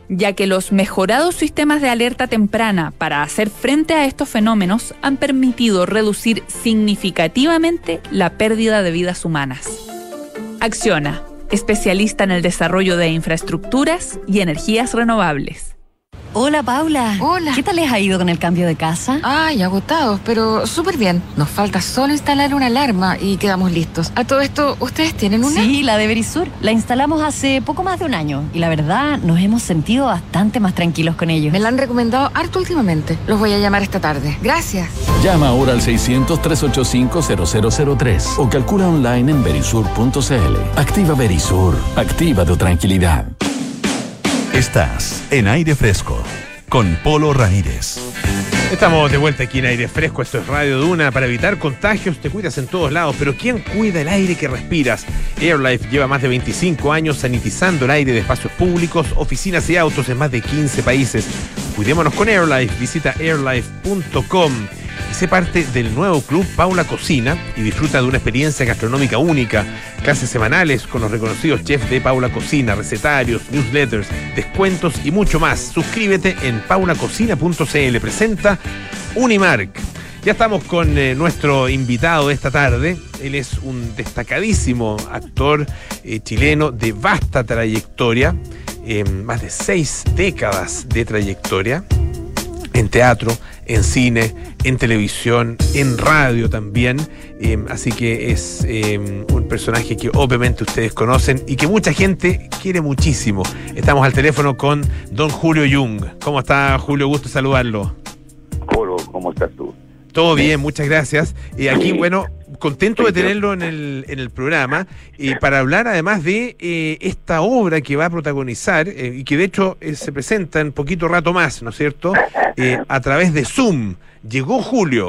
Speaker 8: ya que los mejorados sistemas de alerta temprana para hacer frente a estos fenómenos han permitido reducir significativamente la pérdida de vidas humanas. Acciona, especialista en el desarrollo de infraestructuras y energías renovables.
Speaker 9: Hola, Paula.
Speaker 10: Hola.
Speaker 9: ¿Qué tal les ha ido con el cambio de casa?
Speaker 10: Ay, agotados, pero súper bien. Nos falta solo instalar una alarma y quedamos listos. A todo esto, ¿ustedes tienen una?
Speaker 9: Sí, la de Verisur. La instalamos hace poco más de un año y la verdad nos hemos sentido bastante más tranquilos con ellos.
Speaker 10: Me la han recomendado harto últimamente. Los voy a llamar esta tarde. Gracias.
Speaker 11: Llama ahora al seiscientos, trescientos ochenta y cinco, cero cero cero tres o calcula online en verisur punto c l. Activa Verisur. Activa tu tranquilidad.
Speaker 1: Estás en Aire Fresco con Polo Ramírez.
Speaker 2: Estamos de vuelta aquí en Aire Fresco, esto es Radio Duna. Para evitar contagios te cuidas en todos lados, pero ¿quién cuida el aire que respiras? AirLife lleva más de veinticinco años sanitizando el aire de espacios públicos, oficinas y autos en más de quince países. Cuidémonos con AirLife, visita airlife punto com y sé parte del nuevo club Paula Cocina y disfruta de una experiencia gastronómica única. Clases semanales con los reconocidos chefs de Paula Cocina, recetarios, newsletters, descuentos y mucho más. Suscríbete en paula cocina punto c l. Presenta Unimark. Ya estamos con eh, nuestro invitado de esta tarde. Él es un destacadísimo actor eh, chileno de vasta trayectoria, eh, más de seis décadas de trayectoria en teatro, en cine, en televisión, en radio también, eh, así que es eh, un personaje que obviamente ustedes conocen y que mucha gente quiere muchísimo. Estamos al teléfono con don Julio Jung. ¿Cómo está, Julio? Gusto saludarlo.
Speaker 12: Polo, ¿cómo estás tú?
Speaker 2: Todo bien, muchas gracias. Y eh, aquí, bueno, contento de tenerlo en el, en el programa eh, para hablar además de eh, esta obra que va a protagonizar eh, y que de hecho eh, se presenta en poquito rato más, ¿no es cierto? Eh, a través de Zoom. Llegó Julio.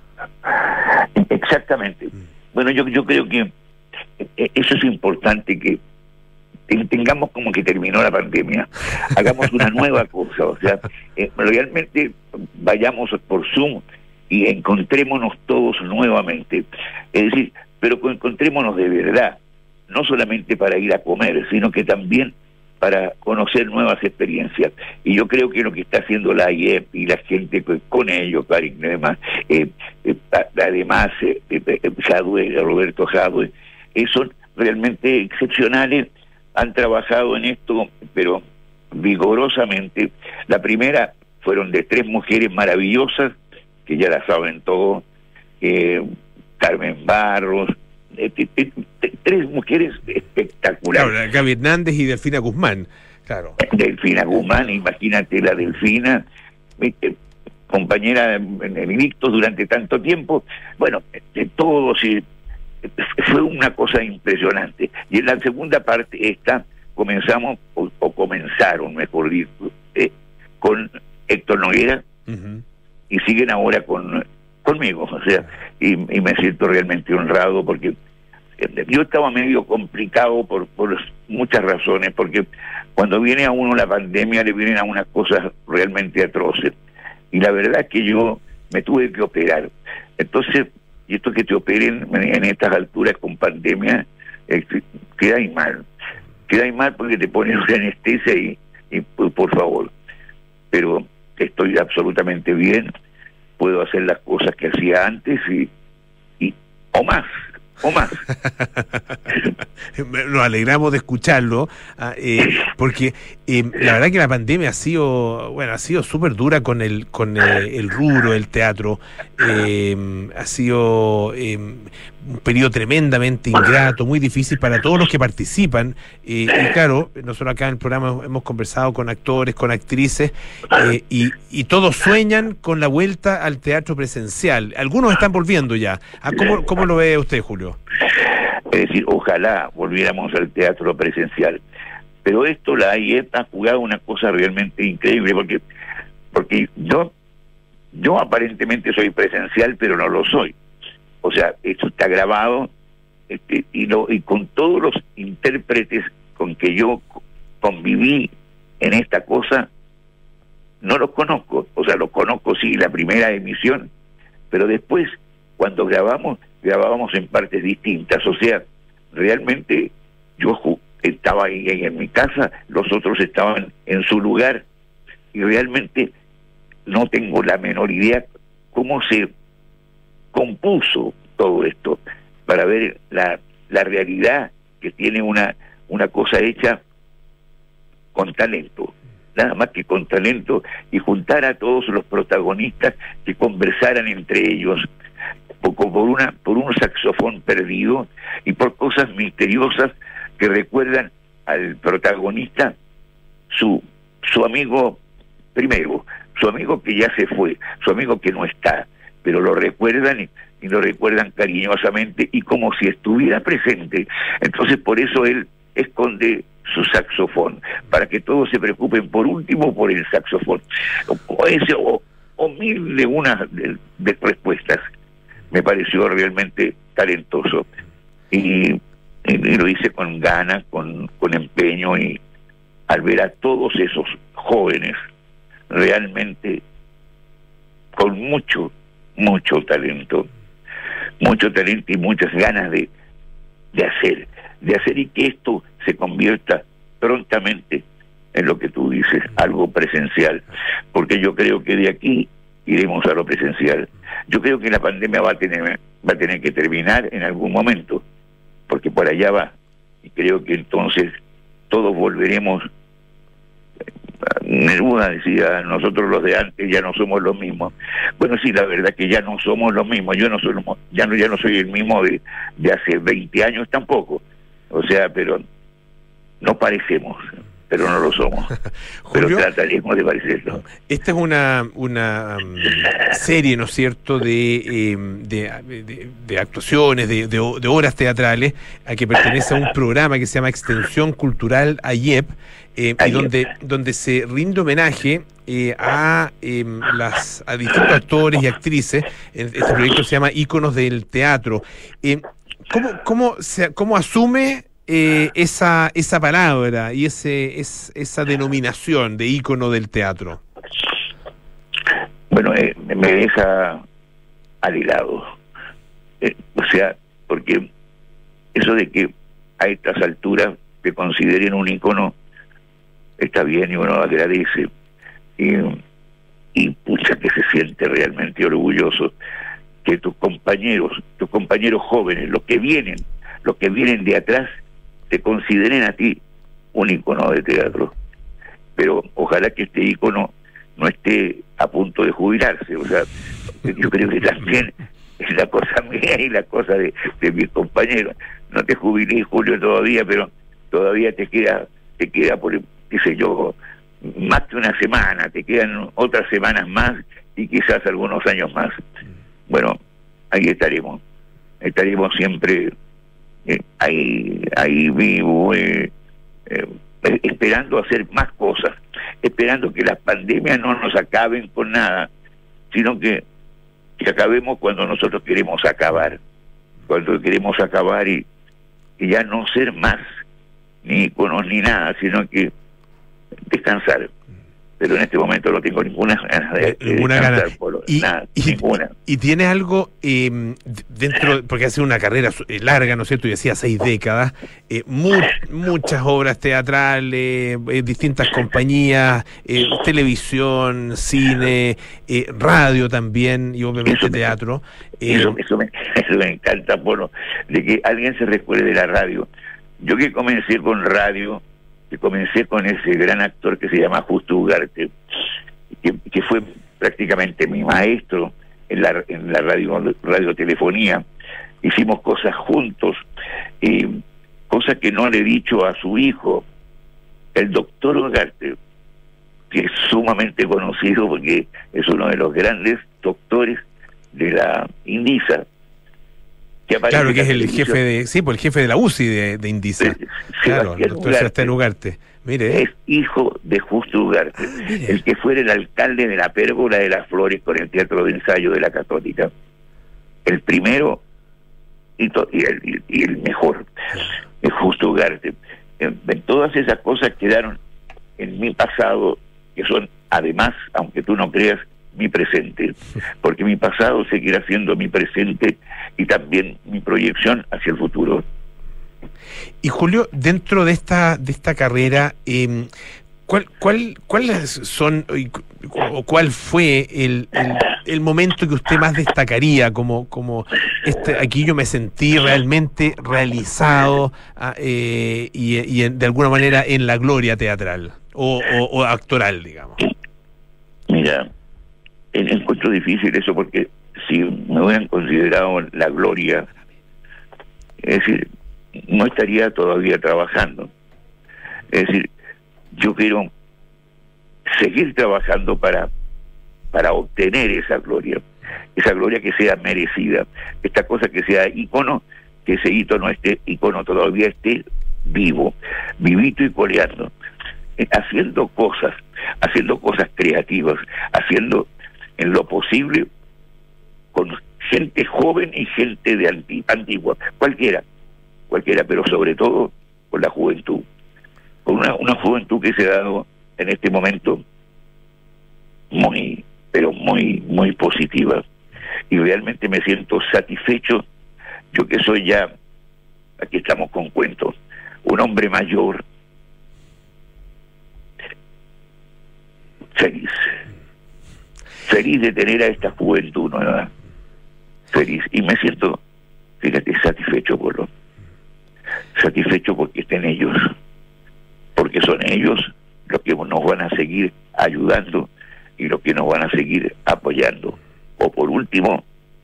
Speaker 12: Exactamente. Bueno, yo, yo creo que eso es importante, que tengamos como que terminó la pandemia, hagamos una nueva cosa, o sea, eh, realmente vayamos por Zoom y encontrémonos todos nuevamente. Es decir, pero encontrémonos de verdad, no solamente para ir a comer, sino que también para conocer nuevas experiencias. Y yo creo que lo que está haciendo la I E P y la gente con ellos, Karin Neumann, eh, eh, además eh, eh, Jadwe, Roberto Jadwe, eh, son realmente excepcionales, han trabajado en esto, pero vigorosamente. La primera fueron de tres mujeres maravillosas, que ya la saben todos, eh, Carmen Barros, eh, eh, eh, tres mujeres espectaculares.
Speaker 2: Claro, Gaby Hernández y Delfina Guzmán, claro.
Speaker 12: Delfina Guzmán, imagínate la Delfina, eh, compañera en el Invictus durante tanto tiempo. Bueno, de todo, sí, fue una cosa impresionante. Y en la segunda parte esta, comenzamos, o, o comenzaron, mejor dicho, eh, con Héctor Noguera, uh-huh. Y siguen ahora con conmigo, o sea, y, y me siento realmente honrado porque yo estaba medio complicado por, por muchas razones, porque cuando viene a uno la pandemia le vienen a unas cosas realmente atroces, y la verdad es que yo me tuve que operar. Entonces, y esto que te operen en estas alturas con pandemia, eh, queda ahí mal, queda ahí mal porque te ponen una anestesia y, y por, por favor, pero estoy absolutamente bien, puedo hacer las cosas que hacía antes y, y o más, o más.
Speaker 2: Nos alegramos de escucharlo, eh, porque eh, la verdad que la pandemia ha sido, bueno, ha sido súper dura con el con eh, el rubro del teatro, eh, ha sido eh, un periodo tremendamente ingrato, muy difícil para todos los que participan, eh, y claro, nosotros acá en el programa hemos conversado con actores, con actrices, eh, y, y todos sueñan con la vuelta al teatro presencial. Algunos están volviendo ya. ¿Cómo, cómo lo ve usted, Julio?
Speaker 12: Es decir, ojalá volviéramos al teatro presencial. Pero esto, la I E P ha jugado una cosa realmente increíble, porque porque yo yo aparentemente soy presencial, pero no lo soy. O sea, esto está grabado, este, y, lo, y con todos los intérpretes con que yo conviví en esta cosa, no los conozco. O sea, los conozco sí, la primera emisión, pero después, cuando grabamos, grabábamos en partes distintas. O sea, realmente yo estaba ahí, ahí en mi casa, los otros estaban en su lugar, y realmente no tengo la menor idea cómo se compuso todo esto, para ver la, la realidad que tiene una, una cosa hecha con talento, nada más que con talento, y juntar a todos los protagonistas que conversaran entre ellos, por, por, una, por un saxofón perdido y por cosas misteriosas que recuerdan al protagonista, su, su amigo primero, su amigo que ya se fue, su amigo que no está, pero lo recuerdan y, y lo recuerdan cariñosamente y como si estuviera presente. Entonces por eso él esconde su saxofón, para que todos se preocupen por último por el saxofón, o, ese, o, o mil de unas de, de respuestas. Me pareció realmente talentoso y, y, y lo hice con ganas, con, con empeño, y al ver a todos esos jóvenes realmente con mucho, mucho talento, mucho talento y muchas ganas de, de hacer, de hacer y que esto se convierta prontamente en lo que tú dices, algo presencial, porque yo creo que de aquí iremos a lo presencial. Yo creo que la pandemia va a tener, va a tener que terminar en algún momento, porque por allá va, y creo que entonces todos volveremos. Neruda decía, nosotros los de antes ya no somos los mismos. Bueno, sí, la verdad que ya no somos los mismos. Yo no soy, ya no, ya no soy el mismo de, de hace veinte años tampoco. O sea, pero no parecemos, pero no lo somos. Pero trataremos de parecerlo.
Speaker 2: Esta es una una um, serie, ¿no es cierto?, de, eh, de, de, de actuaciones, de, de, de obras teatrales, a que pertenece a un programa que se llama Extensión Cultural AYEP, eh, y donde, donde se rinde homenaje eh, a, eh, las, a distintos actores y actrices. Este proyecto se llama Íconos del Teatro. Eh, ¿cómo, cómo, se, ¿Cómo asume Eh, esa esa palabra y ese es, esa denominación de ícono del teatro?
Speaker 12: Bueno, eh, me deja alilado. Eh, o sea, porque eso de que a estas alturas te consideren un ícono está bien y uno agradece. Y, y pucha que se siente realmente orgulloso que tus compañeros, tus compañeros jóvenes, los que vienen, los que vienen de atrás, te consideren a ti un ícono de teatro. Pero ojalá que este ícono no esté a punto de jubilarse. O sea, yo creo que también es la cosa mía y la cosa de, de mis compañeros. No te jubilé, Julio, todavía, pero todavía te queda, te queda por, qué sé yo, más que una semana, te quedan otras semanas más y quizás algunos años más. Bueno, ahí estaremos. Estaremos siempre Eh, ahí ahí vivo, eh, eh, esperando hacer más cosas, esperando que las pandemias no nos acaben con nada, sino que, que acabemos cuando nosotros queremos acabar, cuando queremos acabar y, y ya no ser más ni íconos ni nada, sino que descansar. Pero en este momento no tengo ninguna ganas de, de
Speaker 2: ninguna gana.
Speaker 12: Por
Speaker 2: y,
Speaker 12: nada,
Speaker 2: y,
Speaker 12: ninguna.
Speaker 2: Y tienes algo eh, dentro, porque ha sido una carrera larga, ¿no es cierto? Y decía seis décadas, eh, mu muchas obras teatrales, eh, distintas compañías, eh, televisión, cine, eh, radio también, y obviamente eso teatro.
Speaker 12: Me, eh, eso, eso, me, eso me encanta, bueno, de que alguien se recuerde de la radio. Yo que comencé con radio, que comencé con ese gran actor que se llama Justo Ugarte, que, que fue prácticamente mi maestro en la, en la radio radiotelefonía. Hicimos cosas juntos, eh, cosas que no le he dicho a su hijo, el doctor Ugarte, que es sumamente conocido porque es uno de los grandes doctores de la INDISA.
Speaker 2: Que claro, que es el jefe de, sí, pues el jefe de la U C I de, de INDISA. Sí, claro, el doctor Sebastián Ugarte. Mire.
Speaker 12: Es hijo de Justo Ugarte, ah, el que fuera el alcalde de la Pérgola de las Flores con el Teatro de Ensayo de la Católica. El primero y, to, y, el, y el mejor, es Justo Ugarte. En, en todas esas cosas quedaron en mi pasado, que son además, aunque tú no creas, mi presente, porque mi pasado seguirá siendo mi presente y también mi proyección hacia el futuro.
Speaker 2: Y Julio, dentro de esta de esta carrera, eh, ¿cuál cuál cuáles son o cuál fue el, el, el momento que usted más destacaría como como este aquí yo me sentí realmente realizado eh, y, y en, de alguna manera en la gloria teatral o, o, o actoral, digamos?
Speaker 12: Mira, encuentro difícil eso porque si me hubieran considerado la gloria, es decir, no estaría todavía trabajando. Es decir, yo quiero seguir trabajando para para obtener esa gloria, esa gloria que sea merecida, esta cosa que sea ícono, que ese hito no esté, ícono todavía esté vivo, vivito y coleando, eh, haciendo cosas, haciendo cosas creativas, haciendo en lo posible con gente joven y gente de anti, antigua, cualquiera, cualquiera, pero sobre todo con la juventud, con una, una juventud que se ha dado en este momento muy, pero muy, muy positiva, y realmente me siento satisfecho, yo que soy ya, aquí estamos con cuentos, un hombre mayor, feliz, feliz de tener a esta juventud nueva, feliz, y me siento, fíjate, satisfecho por lo, satisfecho porque estén ellos, porque son ellos los que nos van a seguir ayudando y los que nos van a seguir apoyando, o por último,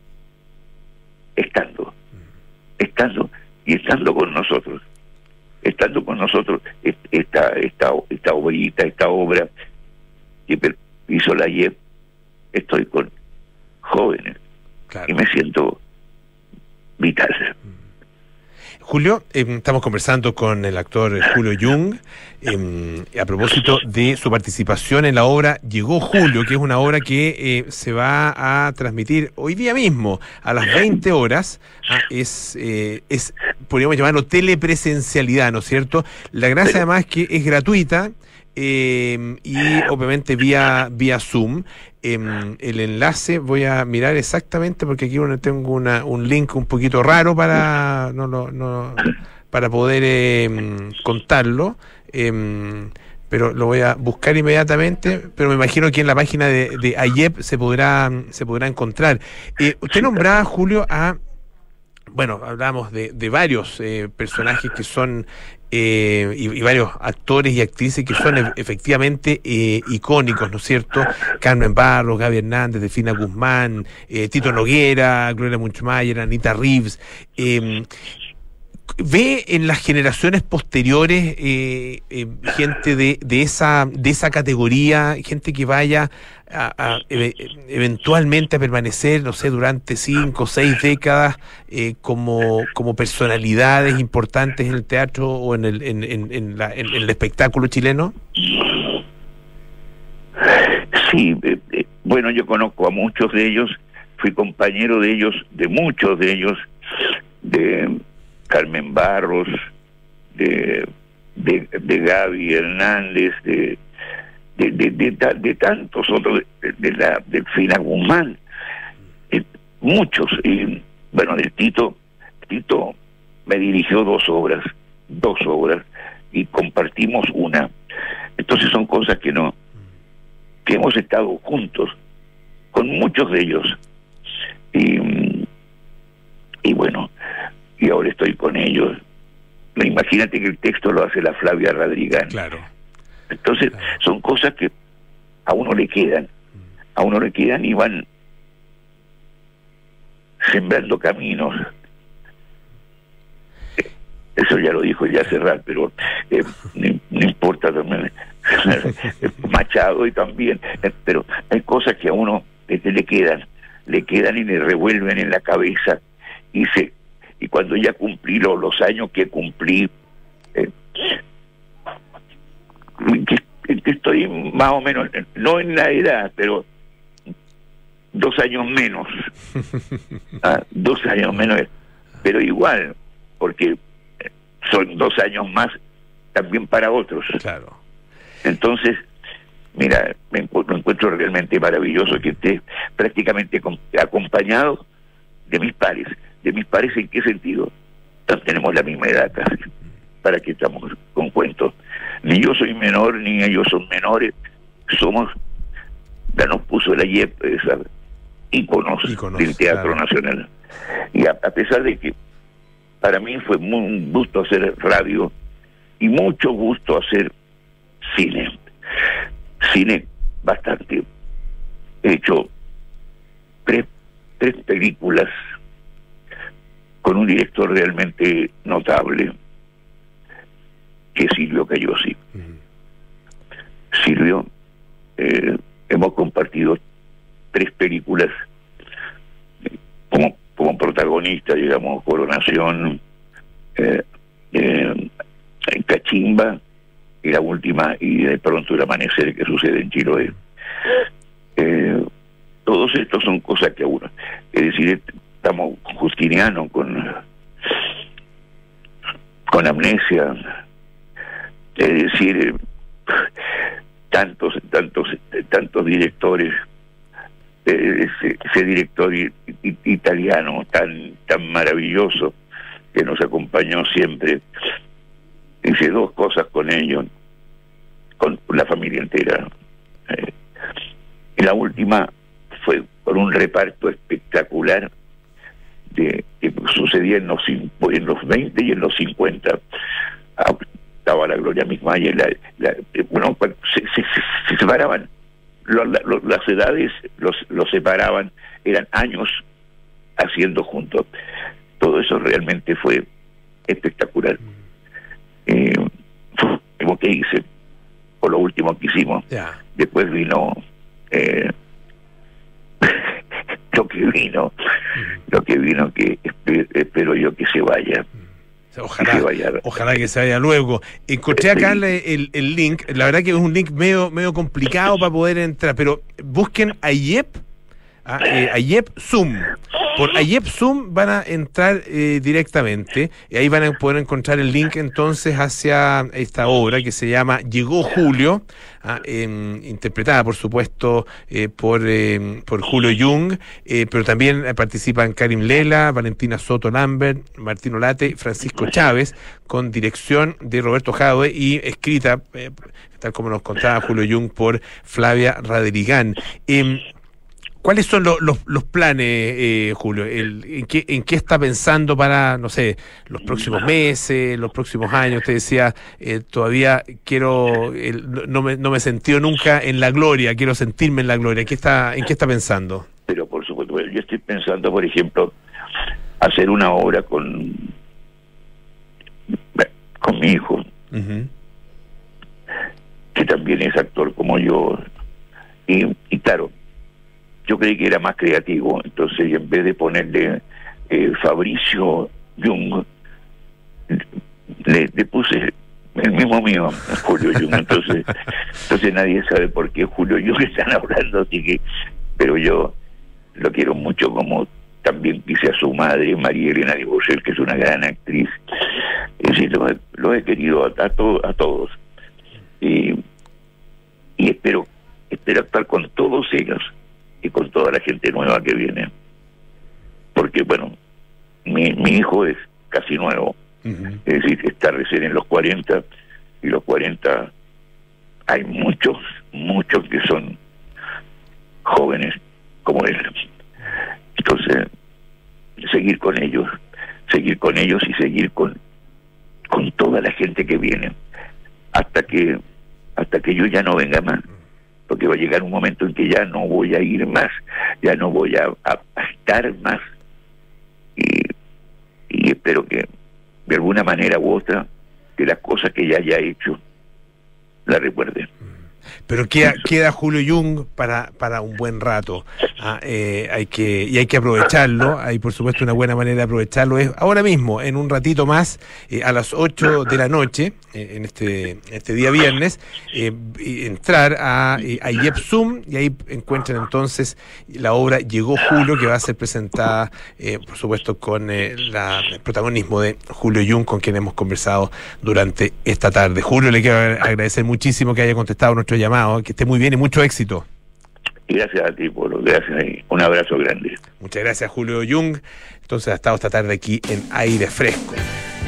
Speaker 12: estando, estando y estando con nosotros, estando con nosotros esta esta esta obrita, esta obra que hizo la I E P, estoy con jóvenes, claro, y me siento vital.
Speaker 2: Julio, eh, estamos conversando con el actor Julio Jung eh, a propósito de su participación en la obra Llegó Julio, que es una obra que eh, se va a transmitir hoy día mismo a las veinte horas. Ah, es, eh, es, podríamos llamarlo telepresencialidad, ¿no es cierto? La gracia además es que es gratuita. Eh, y obviamente vía vía Zoom. Eh, el enlace voy a mirar exactamente porque aquí uno tengo una, un link un poquito raro para no, no, no para poder eh, contarlo, eh, pero lo voy a buscar inmediatamente, pero me imagino que en la página de, de I E P se podrá se podrá encontrar. Eh, usted nombraba, Julio, a bueno, hablamos de, de varios eh, personajes que son eh, y, y varios actores y actrices que son e- efectivamente eh, icónicos, ¿no es cierto? Carmen Barros, Gaby Hernández, Delfina Guzmán, eh, Tito Noguera, Gloria Munchmayer, Anita Reeves. Eh, ¿Ve en las generaciones posteriores eh, eh, gente de, de esa de esa categoría, gente que vaya a, a, e, eventualmente a permanecer, no sé, durante cinco o seis décadas eh, como como personalidades importantes en el teatro o en el en, en, en, la, en, en el espectáculo chileno?
Speaker 12: Sí, eh, eh, bueno, yo conozco a muchos de ellos, fui compañero de ellos, de muchos de ellos, de Carmen Barros, de de, de Gaby Hernández, de de, de, de, de tantos otros, de, de la Delfina Guzmán, eh, muchos, y bueno, de Tito, Tito me dirigió dos obras, dos obras, y compartimos una. Entonces son cosas que no, que hemos estado juntos con muchos de ellos, y, y bueno, y ahora estoy con ellos. Imagínate que el texto lo hace la Flavia Radrigán.
Speaker 2: Claro.
Speaker 12: Entonces, claro, son cosas que a uno le quedan, a uno le quedan y van sembrando caminos. Eso ya lo dijo ya Serrat, pero eh, no, no importa también Machado y también, eh, pero hay cosas que a uno le, le quedan, le quedan y le revuelven en la cabeza, y se y cuando ya cumplí lo, los años que cumplí, eh, que, que estoy más o menos, no en la edad, pero dos años menos, ah, dos años menos, pero igual, porque son dos años más también para otros.
Speaker 2: Claro.
Speaker 12: Entonces, mira, me encuentro, me encuentro realmente maravilloso que esté prácticamente acompañado de mis pares. ¿De mis pares en qué sentido? tenemos la misma edad casi. ¿Para qué estamos con cuentos? Ni yo soy menor, ni ellos son menores. Somos, ya nos puso la I E P, esa, íconos, íconos del Teatro claro. Nacional. Y a, a pesar de que para mí fue muy un gusto hacer radio y mucho gusto hacer cine. Cine bastante. He hecho tres, tres películas con un director realmente notable, que es Silvio Cayosi. Uh-huh. Silvio, eh, hemos compartido tres películas como, como protagonista, digamos, Coronación, eh, eh, Cachimba, y la última, y de pronto el amanecer que sucede en Chiloé. Eh, todos estos son cosas que uno, es decir, estamos justinianos con con amnesia, es decir, tantos, tantos, tantos directores, ese, ese director italiano tan, tan maravilloso que nos acompañó siempre. Hice dos cosas con ellos, con la familia entera. Eh, y la última fue con un reparto espectacular de que sucedía en los, en los veinte y en los cincuenta. Ah, estaba la Gloria Mismaya, la, la, bueno, se, se, se separaban, lo, lo, las edades los, los separaban, eran años haciendo juntos. Todo eso realmente fue espectacular. Eh, fue lo que hice, o lo último que hicimos. Yeah. Después vino eh, lo que vino, mm. lo que vino que espero, espero yo que se vaya.
Speaker 2: Ojalá que, se vaya. Ojalá que se vaya luego. Encontré acá el, el, el link, la verdad que es un link medio, medio complicado para poder entrar, pero busquen a I E P, a, eh, a I E P Zoom. Por I E P Zoom van a entrar eh, directamente y ahí van a poder encontrar el link entonces hacia esta obra que se llama Llegó Julio, ah, eh, interpretada por supuesto eh, por eh, por Julio Jung, eh, pero también participan Karim Lela, Valentina Soto Lambert, Martín Olate, Francisco Chávez, con dirección de Roberto Jadwe y escrita, eh, tal como nos contaba Julio Jung, por Flavia Radrigán. Eh, ¿Cuáles son los, los, los planes, eh, Julio? El, ¿en, qué, ¿En qué está pensando para, no sé, los próximos meses, los próximos años? Usted decía, eh, todavía quiero, el, no me no me he sentido nunca en la gloria, quiero sentirme en la gloria. ¿En qué está, en qué está pensando?
Speaker 12: Pero por supuesto, yo estoy pensando, por ejemplo, hacer una obra con, con mi hijo, uh-huh. que también es actor como yo, y, y claro, yo creí que era más creativo, entonces en vez de ponerle eh, Fabricio Jung, le, le puse el mismo mío, Julio Jung. Entonces, entonces nadie sabe por qué Julio Jung están hablando, así que, pero yo lo quiero mucho, como también quise a su madre, María Elena de Bosel, que es una gran actriz. Es decir, lo, lo he querido a, a, to, a todos. Y, y espero, espero estar con todos ellos y con toda la gente nueva que viene, porque bueno, mi, mi hijo es casi nuevo, uh-huh. es decir, está recién en los cuarenta, y los cuarenta hay muchos, muchos que son jóvenes como él. Entonces, seguir con ellos, seguir con ellos y seguir con con toda la gente que viene, hasta que hasta que yo ya no venga más, porque va a llegar un momento en que ya no voy a ir más, ya no voy a, a, a estar más, y, y espero que de alguna manera u otra, que las cosas que ya haya hecho la recuerden.
Speaker 2: Pero queda, queda Julio Jung para, para un buen rato. Ah, eh, hay que, y hay que aprovecharlo. Hay, por supuesto, una buena manera de aprovecharlo. Es ahora mismo, en un ratito más, eh, a las ocho de la noche, eh, en este este día viernes, eh, entrar a, eh, a I E P Zoom, y ahí encuentran entonces la obra Llegó Julio, que va a ser presentada, eh, por supuesto, con eh, la, el protagonismo de Julio Jung, con quien hemos conversado durante esta tarde. Julio, le quiero agradecer muchísimo que haya contestado nuestro llamado, que esté muy bien y mucho éxito.
Speaker 12: Gracias a ti, Polo, gracias y un abrazo grande.
Speaker 2: Muchas gracias, Julio Jung. Entonces ha estado esta tarde aquí en Aire Fresco.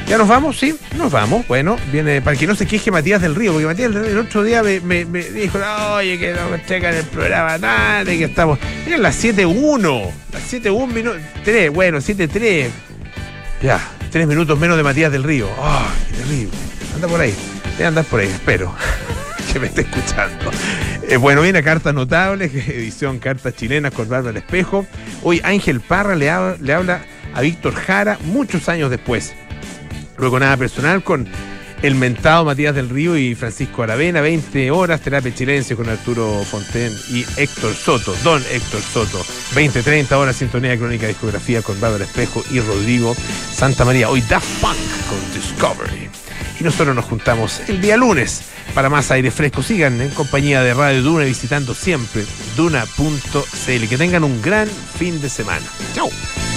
Speaker 2: ¿Ya nos vamos? Sí, nos vamos. Bueno, viene, para que no se queje Matías del Río, porque Matías del Río el otro día me, me, me dijo, oye, que no me checan el programa tarde, que estamos. Miren, las siete uno, las siete uno minutos, tres, bueno, siete tres. Ya, tres minutos menos de Matías del Río. ¡Ah, oh, qué terrible! Anda por ahí, debe andar por ahí, espero que me esté escuchando. Eh, bueno, viene Cartas Notables, edición Cartas Chilenas con Bárbara Espejo. Hoy Ángel Parra le, ha, le habla a Víctor Jara muchos años después. Luego Nada Personal con el mentado Matías del Río y Francisco Aravena, veinte horas, Terapia Chilense con Arturo Fonten y Héctor Soto, Don Héctor Soto, veinte treinta horas, Sintonía Crónica Discografía con Bárbara Espejo y Rodrigo Santa María. Hoy Daft Punk con Discovery. Y nosotros nos juntamos el día lunes para más aire fresco. Sigan en compañía de Radio Duna, visitando siempre duna punto c l. Que tengan un gran fin de semana. Chau.